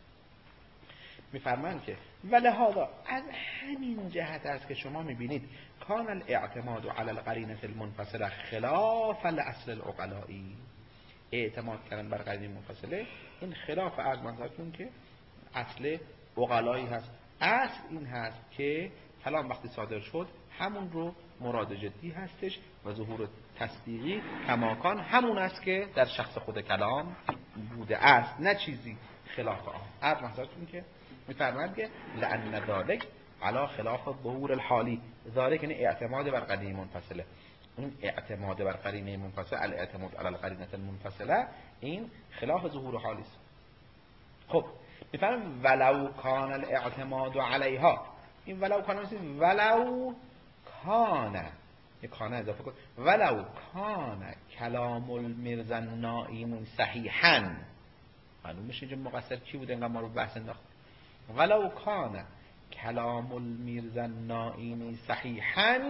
میفرمایند که ولهذا از همین جهت است که شما میبینید کان الاعتماد علی القرینه المنفصله خلاف الاصل العقلائی، اعتماد کردن بر قرینه منفصله این خلاف از منظورتون که اصل عقلایی هست. اصل این هست که کلام وقتی صادر شد همون رو مراد جدی هستش و ظهور تصدیقی کماکان همون است که در شخص خود کلام بوده است، نه چیزی خلاف آن. از منظورتون که میفرمایند که لأن ذلک علی خلاف ظهور الحالی، ذلک یعنی اعتماد بر قرینه منفصله، این اعتماد بر قرینه منفصله، الاعتماد علی القرینه المنفصله، این خلاف ظهور حالی است. خب میفرمایند ولو کان الاعتماد علیها، این ولو کان مثل ولو کان، یک کان اضافه کن، ولو کان کلام المرزا النائین صحیحا، معلوم میشه اینجا مقصر کی بود انقدر ما رو بحث انداخت. ولو کان کلام المرزا النائین صحیحا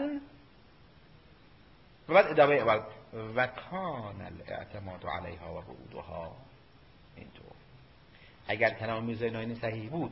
و بعد ادامه اول و کان الاعتماد علیها و وعودها، اینطور اگر کلام میرزا النائین صحیح بود،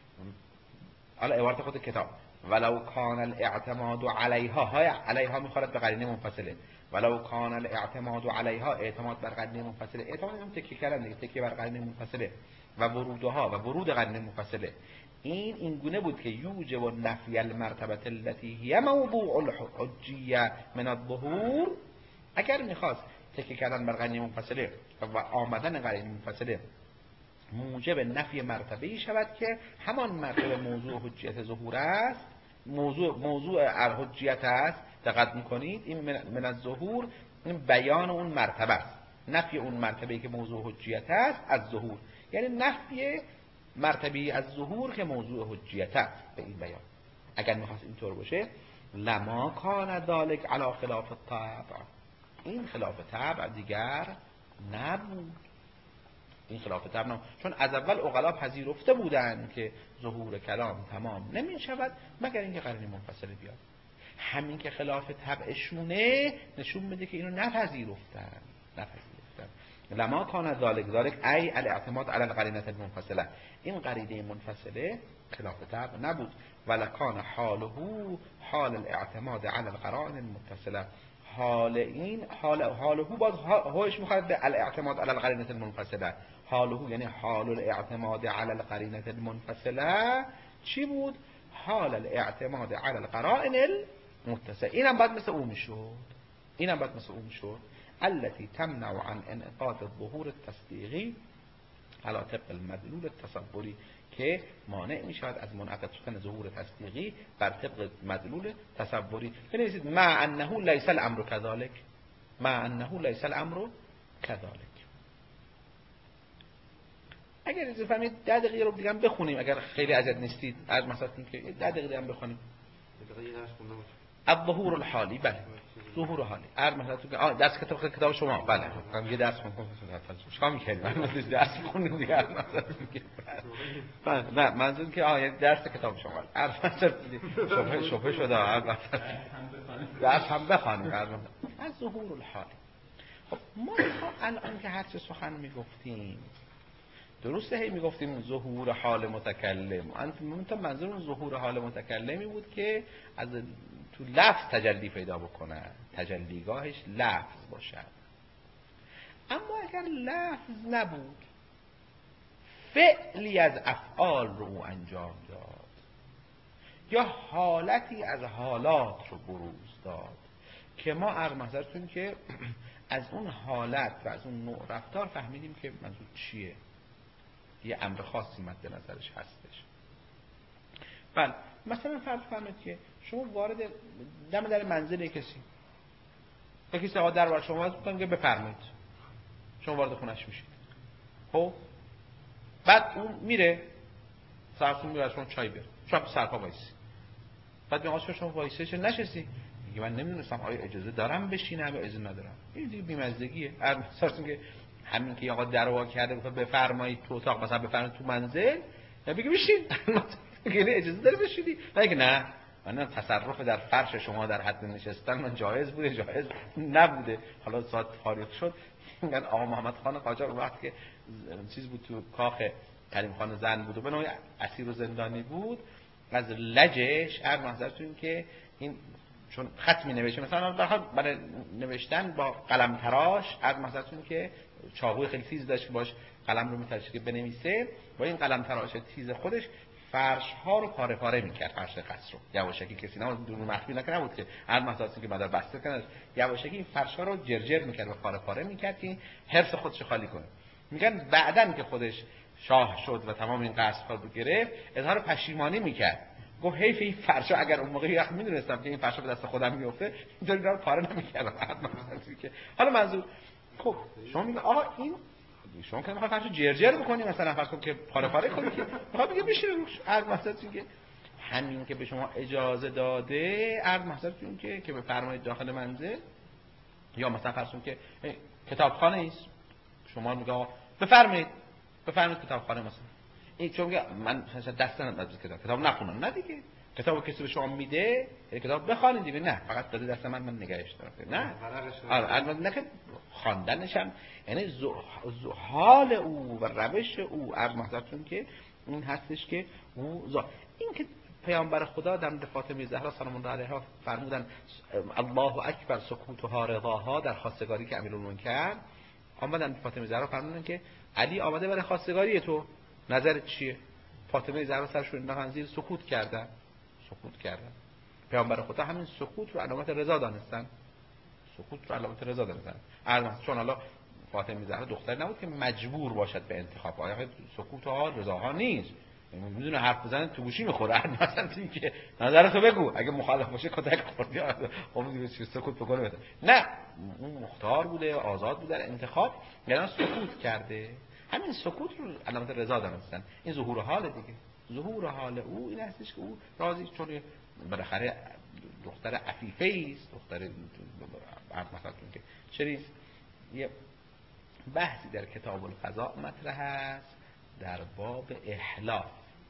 حالا عبارت خود کتاب ولو کان الاعتماد علیها، های علیها میخواد به قرینه منفصله، ولو کان الاعتماد علیها اعتماد بر قرینه منفصله، اعتماد هم تکیه کردن دیگه، تکیه بر قرینه منفصله و ورودها و ورود قرینه منفصله، این این گونه بود که یوجب و نفی المرتبه التي هي موضوع الحجیه من الظهور، اگر میخواست تکیه کردن بر قرینه منفصله و آمدن قرینه منفصله موجب نفی مرتبه‌ای شود که همان مرتبه موضوع حجیت ظهور است، موضوع موضوع حجیت است، دقت میکنید این من الظهور، این بیان اون مرتبه است، نفی اون مرتبه‌ای که موضوع حجیت است از ظهور، یعنی نفی مرتبه‌ای از ظهور که موضوع حجیت است به این بیان. اگر میخواست اینطور باشه لما کان ذلک علی خلاف الطبع، این خلاف طبع دیگر نبود، این خلاف طبع نبود، چون از اول عقلا پذیرفته بودند که ظهور کلام تمام نمی شود مگر اینکه قرینه منفصله بیاد. همین که خلاف طبعشونه نشون میده که اینو نپذیرفتن نپذیرفتن لما کان ذلک ذلک ای الاعتماد علی القرینه المنفصله، این قرینه منفصله خلاف طبع نبود، ولکان حاله حال الاعتماد علی القرائن المتصله، حال این حال حاله باز هوش مخالف به الاعتماد علی القرینه المنفصله، حاله یعنی حال الاعتماد علی القرینه المنفصله چی بود؟ حال الاعتماد علی القرائن المتصله، اینم بعد مثل اون میشد، اینم بعد مثل اون میشد التي تمنع عن انعقاد الظهور التصدیقی علی طبق المدلول التصوری، که مانع می شود از منعقد شدن ظهور تصدیقی بر طبق مدلول تصوری. بنویسید مع انه لیس الامر كذلك، مع انه لیس الامر كذلك. اگر اجازه فرمایید ده دقیقه رو دیگه هم بخونیم اگر خیلی اذیت نیستید، از مثلا که ده دقیقه هم بخونیم. الظهور الحالی، بله ظهور حالی. هر مثلا تو آ درس کتاب کتاب شما، بله من یه درس می‌خونم شما می‌کنید من درس می‌خونم دیگه بله نه منظور که آ درس کتاب شما هر مثلا شبهه شبهه شده هر مثلا درس هم بخوانید هر از ظهور الحالی. خب ما الان که هر چه سخن میگفتیم درسته، هی میگفتیم ظهور حال متکلم، انت منظور ظهور حال متکلمی بود که از تو لفظ تجلی پیدا بکنه، تجلیگاهش لفظ باشد. اما اگر لفظ نبود، فعلی از افعال رو انجام داد یا حالتی از حالات رو بروز داد که ما ارمحضرتون که از اون حالت و از اون نوع رفتار فهمیدیم که منظور چیه، یه امر خاصی مد نظرش هستش. بله مثلا فرض فرمایید که شما وارد دم در منزل کسی، تا کسی آقا در بار شما باز می‌کنه که بفرمایید، شما وارد خونش میشید. خب بعد اون میره سرتون میره شما چای بیاره، شما سرپا وایسی، بعد میگه شما وایسه چه نشستی؟ میگه من نمیدونستم آیا اجازه دارم بشینم یا اجازه ندارم. این دیگه بی‌مزگیه. هر مثلا که همین که آقا در وا کرده گفت بفرمایید تو اتاق، مثلا بفرمایید تو منزل، یا بگه بشین میگه اجازه داری بشینی؟ میگه نه من تصرف در فرش شما در حد نشستن من جایز بوده جایز نبوده، حالا ساعت فارغ شد. میگن آقا محمد خان قاجار اون وقت که چیز بود تو کاخ کریم خان زن بود و به نوعی اسیر و زندانی بود، از لجش هر محضرتون که این چون خط می نوشته مثلا برای نوشتن با قلم تراش، هر محضرتون که چاقوی خیلی تیز داشت باش قلم رو می‌تراشه که بنویسه، با این قلم تراش تیز خودش فرش ها رو پاره پاره می‌کرد، فرش قصر رو یواشکی، کسی نه دور مخفی نکنه بود که هر محضرتون که بعد بسته کنه یواشکی این فرش ها رو جرجر می‌کرد و پاره پاره می‌کرد که حرص خودش خالی کنه. میگن بعدن که خودش شاه شد و تمام این قصرها رو گرفت اظهار پشیمانی می‌کرد، گفت حیف این فرشا اگر اون موقع یخ میدونستم که این فرشا به دست خودم میفته اینطوری رو پاره نمی‌کردم. حالا منظور خب شما میگه آقا این شما که میخواد فرشو جرجر بکنی مثلا فرض کن که پاره پاره کنی که میخواد بگه بشینه روش، هر مثلا که همین که به شما اجازه داده، هر مثلا که که بفرمایید داخل منزل، یا مثلا فرض کن که کتابخانه است شما میگه بفرمایید بفرمایید کتابخانه مثلا این چون میگه من دست نمیدم کتاب کتاب نخونم، نه دیگه کتاب کسی به شما میده کتاب بخونید دیگه، نه فقط داده دست من من نگهش دارم، نه آره نه که خواندنش هم یعنی حال او و روش او از محضرتون که این هستش که او زا... این که پیامبر خدا در مورد فاطمه زهرا سلام الله علیها فرمودن الله اکبر سکوتها رضاها در خواستگاری که امیرالمومنین کرد، آمدن فاطمه زهرا فرمودن که علی آمده برای خواستگاری تو، نظرت چیه؟ فاطمه زهرا سرش رو انداختن زیر، سکوت کردن سکوت کردن پیامبر خدا همین سکوت رو علامت رضا دانستن، سکوت رو علامت رضا دانستن. البته چون حالا فاطمه زهرا دختر نبود که مجبور باشد به انتخاب، آیا سکوت ها رضاها نیست، میدونه حرف بزنه تو گوشی میخوره، مثلا اینکه نظرتو بگو اگه مخالف باشه کتک خوردی اون چیز سکوت بکنه بده، نه اون مختار بوده آزاد بوده در انتخاب، یعنی سکوت کرده، همین سکوت رو علامت رضا دانستن. این ظهور حال دیگه، ظهور حال او این هستش که او راضی، چون بالاخره دختر عفیفه است، دختر مثلا که چریز یه بحثی در کتاب القضاء مطرح است در باب احلاف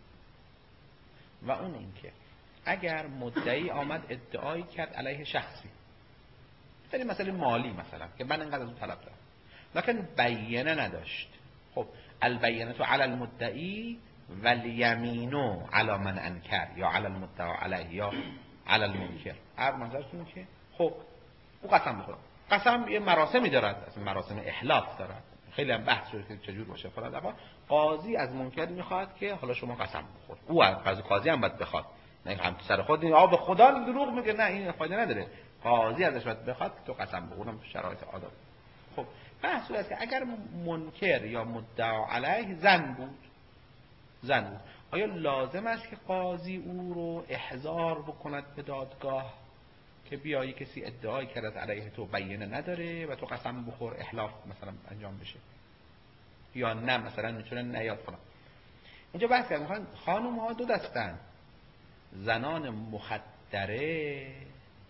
و اون اینکه اگر مدعی آمد ادعایی کرد علیه شخصی، مثلا مسئله مالی مثلا که من اینقدر از اون طلب دارم لکن بیانه نداشت، خب البینه تو علی المدعی والیمینو علی من انکر یا علی المدعا علیه یا علی المنکر، هر منظرتون که خب او قسم بخوره، قسم یه مراسمی دارد، اصلا مراسم احلاف دارد، خیلی هم بحث شده که چجور باشه فلان، اما قاضی از منکر میخواد که حالا شما قسم بخور، او از قاضی هم باید بخواد، نه هم سر خود این آب خدا دروغ میگه، نه این فایده نداره، قاضی ازش باید بخواد تو قسم بخورم تو شرایط آداب. خب بحث است که اگر منکر یا مدعا علیه زن بود، زن بود، آیا لازم است که قاضی او رو احضار بکند به دادگاه که بیایی کسی ادعای کرد علیه تو بیانه نداره و تو قسم بخور احلاف مثلا انجام بشه، یا نه مثلا میتونه نیاد کنه؟ اینجا بحث کردم خانم ها دو دستن، زنان مخدره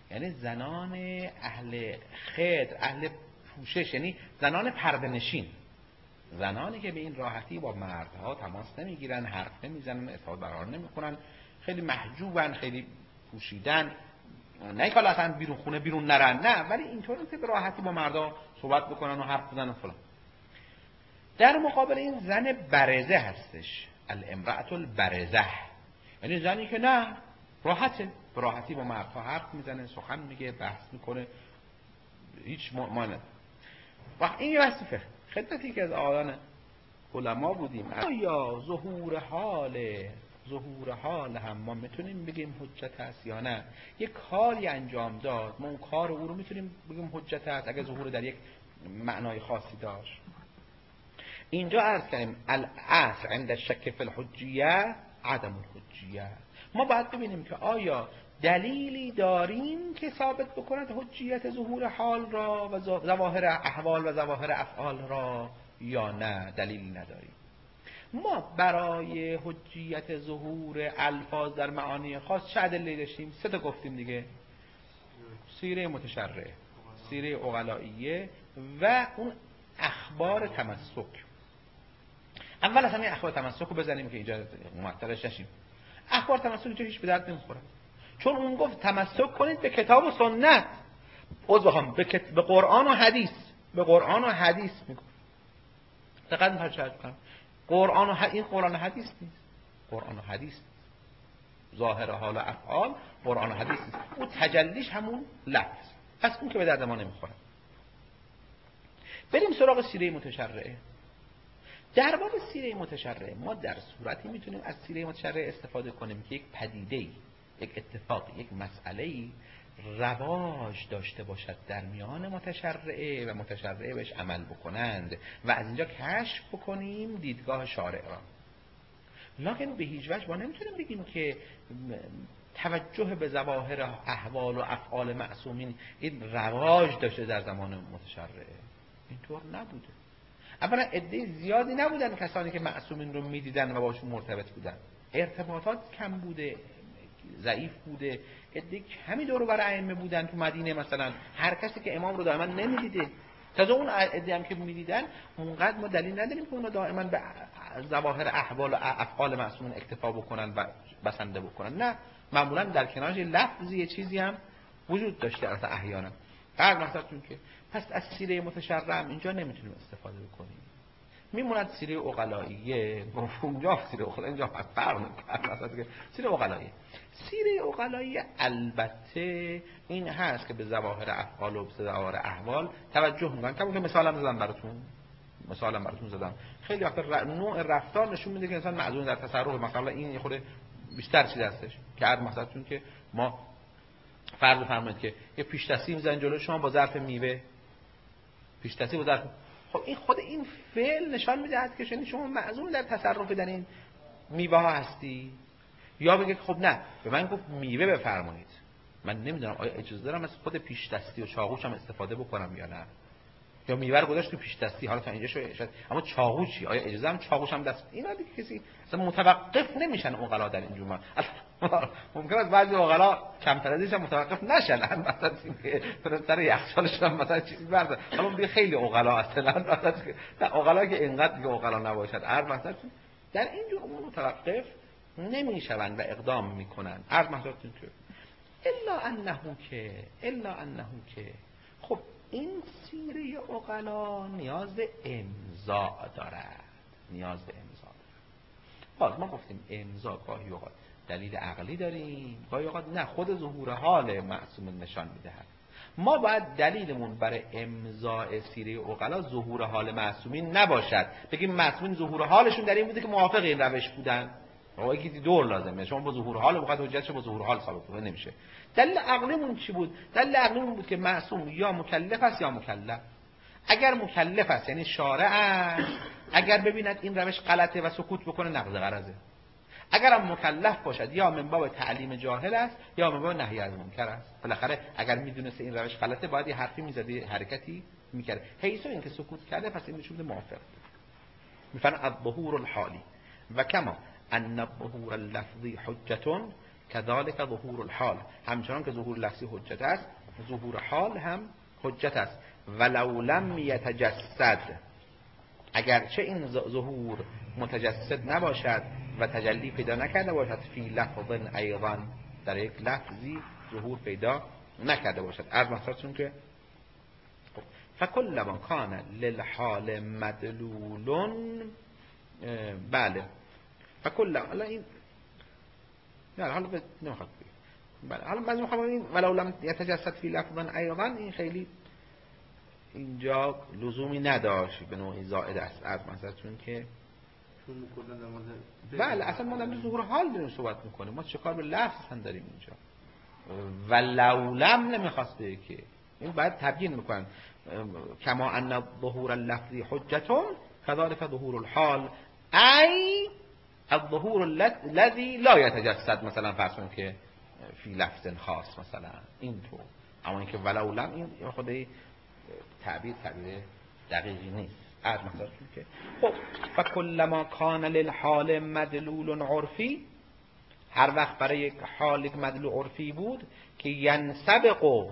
یعنی زنان اهل خدر، اهل پوشش، یعنی زنان پرده‌نشین، زنانی که به این راحتی با مردها تماس نمیگیرن، حرف نمیزنن، ارتباط برقرار نمیکنن، خیلی محجوبن، خیلی پوشیدن، نه که اصلا بیرون خونه بیرون نرن، نه، ولی اینطوری که به راحتی با مردا صحبت بکنن و حرف بزنن و فلان. در مقابل این زن برزه هستش، الامرأة البرزه، یعنی زنی که نه راحته، به راحتی با مردها حرف میزنه، سخن میگه، بحث میکنه، هیچ مانع. وقت این یه وصفه خدمتی که از آیان علما بودیم، آیا ظهور حال ظهور حال هم ما میتونیم بگیم حجت است یا نه؟ یک کاری انجام داد، ما اون کار او رو میتونیم بگیم حجت است اگر ظهور در یک معنای خاصی داشت. اینجا عرض کردیم الاصل عند الشک فی الحجیه عدم الحجیه. ما باید ببینیم که آیا دلیلی داریم که ثابت بکند حجیت ظهور حال را و ظواهر احوال و ظواهر افعال را یا نه، دلیلی نداریم. ما برای حجیت ظهور الفاظ در معانی خاص چه ادله داشتیم؟ سه تا گفتیم دیگه، سیره متشرع، سیره عقلائیه و اون اخبار تمسک. اول از همه اخبار تمسک رو بزنیم که اینجا معطلش نشیم. اخبار تمسک اینجا هیچ به درد نمیخوره، چون اون گفت تمسک کنید به کتاب و سنت، عذر بخوام به, کت... به قرآن و حدیث، به قرآن و حدیث میگه. دقت می‌فرمایید کنم قرآن و ح... این قرآن و حدیث نیست، قرآن و حدیث نیست. ظاهر حال و افعال قرآن و حدیث نیست، اون تجلیش همون لفظ، پس اون که به درد ما نمیخوره. بریم سراغ سیره متشرعه. در باب سیره متشرعه ما در صورتی میتونیم از سیره متشرعه استفاده کنیم که یک پدیده‌ای، یک اتفاق، یک مسئله‌ای رواج داشته باشد در میان متشرعه و متشرعه بهش عمل بکنند و از اینجا کشف بکنیم دیدگاه شارع را. لکن به هیچ وجه ما نمیتونیم بگیم که توجه به ظواهر احوال و افعال معصومین این رواج داشته در زمان متشرعه. اینطور نبوده. اولا عده زیادی نبودن کسانی که معصومین رو میدیدن و باشون مرتبط بودن، ارتباطات کم بوده، ضعیف بوده، عده کمی دور و بر ائمه بودن تو مدینه، مثلا هر کسی که امام رو دائما نمیدیده، تازه اون عده هم که میدیدن اونقدر ما دلیل نداریم که اونا دائما به ظواهر احوال و افعال معصومین اکتفا بکنن و بسنده بکنن، نه، معمولا در کنارش لفظی یه چیزی هم وجود داشته اصلا احیانا. هر مثلا که پس از سیره متشرع هم اینجا نمیتونیم استفاده بکنیم، میموند سیره عقلائیه، مفهوم جا سیره عقلائیه اینجا فرق نمیکنه. مثلا که سیره عقلائیه، سیره عقلائیه البته این هست که به ظواهر افعال و به ظواهر احوال توجه میکنن. کما که مثالم زدم براتون، مثالم براتون زدم خیلی وقتا نوع رفتار نشون میده که انسان معذور در تصرف، مثلا این یه خورده بیشتر چیز هستش که هر مثلا چون که ما فرض بفرمایید که یه پیش دستی میزنن جلوی شما با ظرف میوه، پیش دستی با ظرف، خب این خود این فعل نشان میده که یعنی شما معذور در تصرف در این میوه ها هستی. یا بگه خب نه به من گفت میوه بفرمایید، من نمیدونم آیا اجازه دارم از خود پیش دستی و چاقوشم استفاده بکنم یا نه، یا میوه رو گذاشت تو پیش دستی، حالا تا اینجا شد، اما چاقو چی؟ آیا اجازه دارم چاقوشم دست؟ اینا دیگه کسی اصلا متوقف نمیشن عقلا در این جمله. ممکن است بعضی عقلا کمتر ازش متوقف نشن، مثلا اینکه سر یخچالشون مثلا چیزی برزن، حالا دیگه خیلی عقلا اصلا مثلا نه عقلا که اینقدر دیگه عقلا نباشد، هر مثلا در این جور امور متوقف نمیشوند و اقدام میکنن. عرض مثلا که الا انه که الا انه که خب این سیره عقلا نیاز به امضا دارد، نیاز به امضا دارد. باز ما گفتیم امضا گاهی اوقات دلیل عقلی داریم، گاهی اوقات نه، خود ظهور حال معصوم نشان میدهد. ما باید دلیلمون برای امضاء سیره عقلا ظهور حال معصومین نباشد، بگیم معصومین ظهور حالشون در این بوده که موافق این روش بودن، آقا یکی دور لازمه، شما با ظهور حال وقت حجتش با ظهور حال ثابت کنه نمیشه. دلیل عقلیمون چی بود؟ دلیل عقلیمون بود که معصوم یا مکلف است یا مکلف. اگر مکلف است یعنی شارع است، اگر ببیند این روش غلطه و سکوت بکنه نقض غرضه. اگر هم مکلف باشد یا من باب تعلیم جاهل است یا من باب نهی از منکر است. بالاخره اگر میدونست این روش غلطه باید یه حرفی میزدی، حرکتی میکرد. حیث این که سکوت کرده پس این میشه موافق. میفرماید الظهور الحالی و کما ان الظهور اللفظی حجة کذالک ظهور الحال، همچنان که ظهور لفظی حجت است ظهور حال هم حجت است. ولو لم یتجسد، اگرچه این ظهور متجسد نباشد و تجلی پیدا نکرده باشد، فی لفظ ایضا، در یک لفظی ظهور پیدا نکرده باشد. از مثالتون که فکل ما کان للحال مدلولون، بله فکل، حالا این نه حالا نمیخواد بله حالا من میخوام این ولو لم یتجسد فی لفظ ایضا، این خیلی اینجا لزومی نداشت، به نوعی زائد است. از مثالتون که بله اصلا ما در ظهور حال داریم صحبت میکنیم، ما چه کار به لفظ هم داریم اینجا. ولو لم نمیخواست بگه که این باید تبیین میکنن کما ان ظهور اللفظی حجتون کذالک ظهور الحال، ای الظهور الذی لا یتجسد، مثلا فرض کنید که فی لفظ خاص مثلا اینطور. اما اینکه ولو لم این خود تعبیر تعبیر دقیقی نیست. از مثلا که خب فکلما کان للحال مدلول عرفی، هر وقت برای یک حال یک مدلول عرفی بود که ینسبق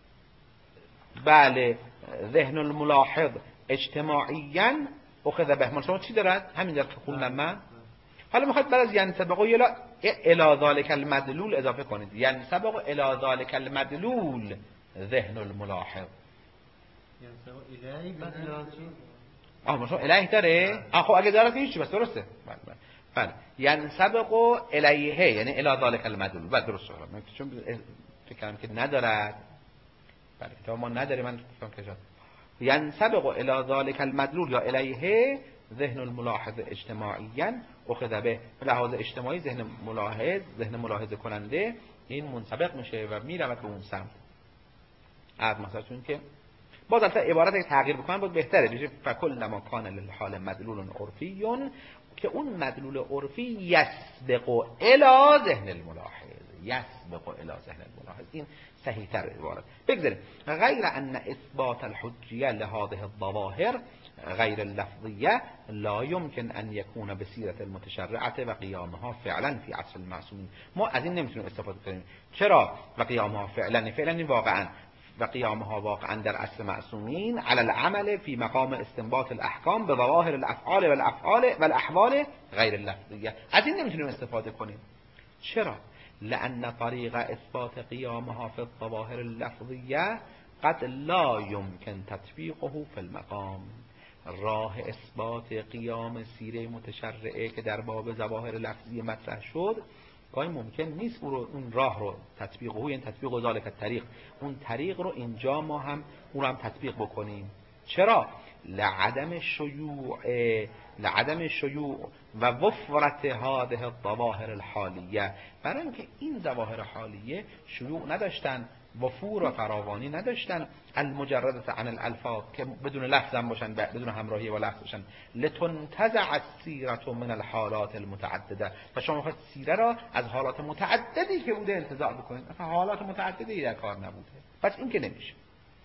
بله ذهن الملاحظ اجتماعیاً اخذ به. شما چی دارد؟ همین در که خوندم من. حالا میخواد بعد از ینسبق الی الی ذالک المدلول اضافه کنید، ینسبق الی ذالک المدلول ذهن الملاحظ. ینسبق الی بدل آه مثلا الیه داره؟ آه خب اگه داره که هیچی، بس درسته. بله بله بله ینسبق الیه یعنی الی ذالک المدلول. بله درسته. من چون فکر کردم که ندارد، بله کتاب ما نداره، من گفتم که جا ینسبق الی ذالک المدلول یا الیه ذهن الملاحظ اجتماعیاً اخذ به. به لحاظ اجتماعی ذهن ملاحظ ذهن ملاحظه کننده این منسبق میشه و میرود به اون سمت. از مثلا چون که باز البته عبارت اگه تغییر بکنن بود بهتره، بشه فکل ما کان للحال مدلول عرفی، که اون مدلول عرفی یسبق الی ذهن الملاحظ، یسبق الی ذهن الملاحظ، این صحیح تر عبارت. بگذاریم غیر ان اثبات الحجیه لهذه الظواهر غیر اللفظیه لا يمكن ان يكون بصيرة المتشرعه و قیامها فعلا فی عصر المعصومین. ما از این نمیتونیم استفاده کنیم. چرا؟ و قیامها فعلا، فعلا واقعا، و قیامها واقعا در عصر معصومین علی العمل فی مقام استنباط الاحکام به ظواهر الافعال و الافعال و الاحوال غیر اللفظیه. از این نمیتونیم استفاده کنیم. چرا؟ لأن طریق اثبات قیامها فی الظواهر اللفظیه قد لا يمكن تطبیقه فی المقام. راه اثبات قیام سیره متشرعه که در باب ظواهر لفظی مطرح شد گاهی ممکن نیست اون راه رو تطبیق، او این تطبیق ذالک الطریق، اون طریق رو اینجا ما هم اون رو هم تطبیق بکنیم. چرا؟ لعدم شیوع لعدم شیوع و وفرت هذه الظواهر الحالیه، برای اینکه این ظواهر حالیه شیوع نداشتن، وفور و فراوانی نداشتن، المجردة عن الالفاظ که بدون لفظ هم باشن، بدون همراهی و لفظ باشن. لتنتزع السیرة من الحالات المتعدده، و شما میخواید سیره را از حالات متعددی که بوده انتزاع بکنید، مثلا حالات متعددی در کار نبوده، پس این که نمیشه.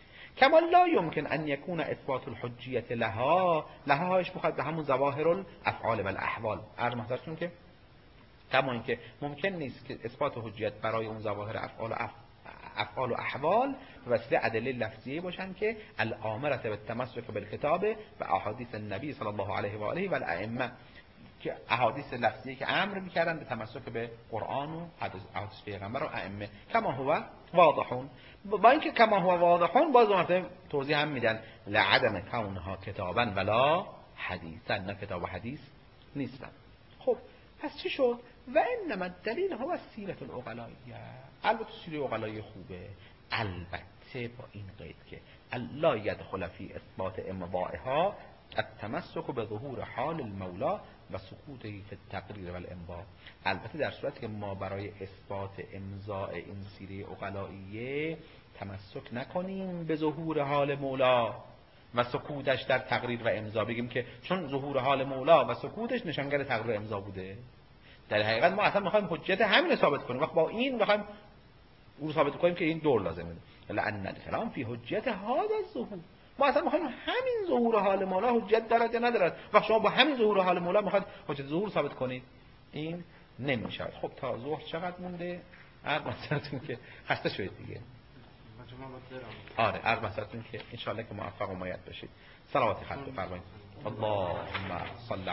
کما لا يمكن ان يكون اثبات الحجیه لها، لهاش میخواد به همون ظواهر الافعال و الاحوال. عرض محضرتون که کما اینکه ممکن نیست که اثبات حجیت برای اون ظواهر افعال و افعال و احوال به وسیله ادله لفظیه باشن که الامره بالتمسک بالکتاب و احادیث النبی صلی الله علیه و آله و الائمه، که احادیث لفظیه که امر میکردن به تمسک به قرآن و احادیث پیغمبر و ائمه. کما هو واضحون، با اینکه کما هو واضحون باز مثلا توضیح هم میدن لعدم کونها کتابا ولا حدیثا، نه کتاب و حدیث نیستن. خب پس چی شد؟ و انما دلیل هو سیرت العقلاییه. البته سیره عقلایی خوبه، البته با این قید که لا يدخل فی اثبات امضائها التمسک به ظهور حال المولا و سقوطه فی التقریر و الانباء. البته در صورتی که ما برای اثبات امضاء این سیره عقلاییه تمسک نکنیم به ظهور حال مولا و سکوتش در تقریر و امضا، بگیم که چون ظهور حال مولا و سکوتش نشانگر تقریر و امضا بوده، در حقیقت ما اصلا میخوایم حجت همین رو ثابت کنیم، وقت با این میخوایم اون ثابت کنیم که این دور لازمه. لأن الكلام فی حجت هذا الظهور، ما اصلا میخوایم همین ظهور حال مولا حجت دارد یا ندارد، وقت شما با همین ظهور حال مولا میخواید حجت ظهور ثابت کنید، این نمی شود. خب تا ظهر چقدر مونده؟ عرض مسئلتون که خسته شدید دیگه. آره عرض مسئلتون که انشاءالله که موفق و مایت باشید. صلوات خلق بفرمایید. اللهم صل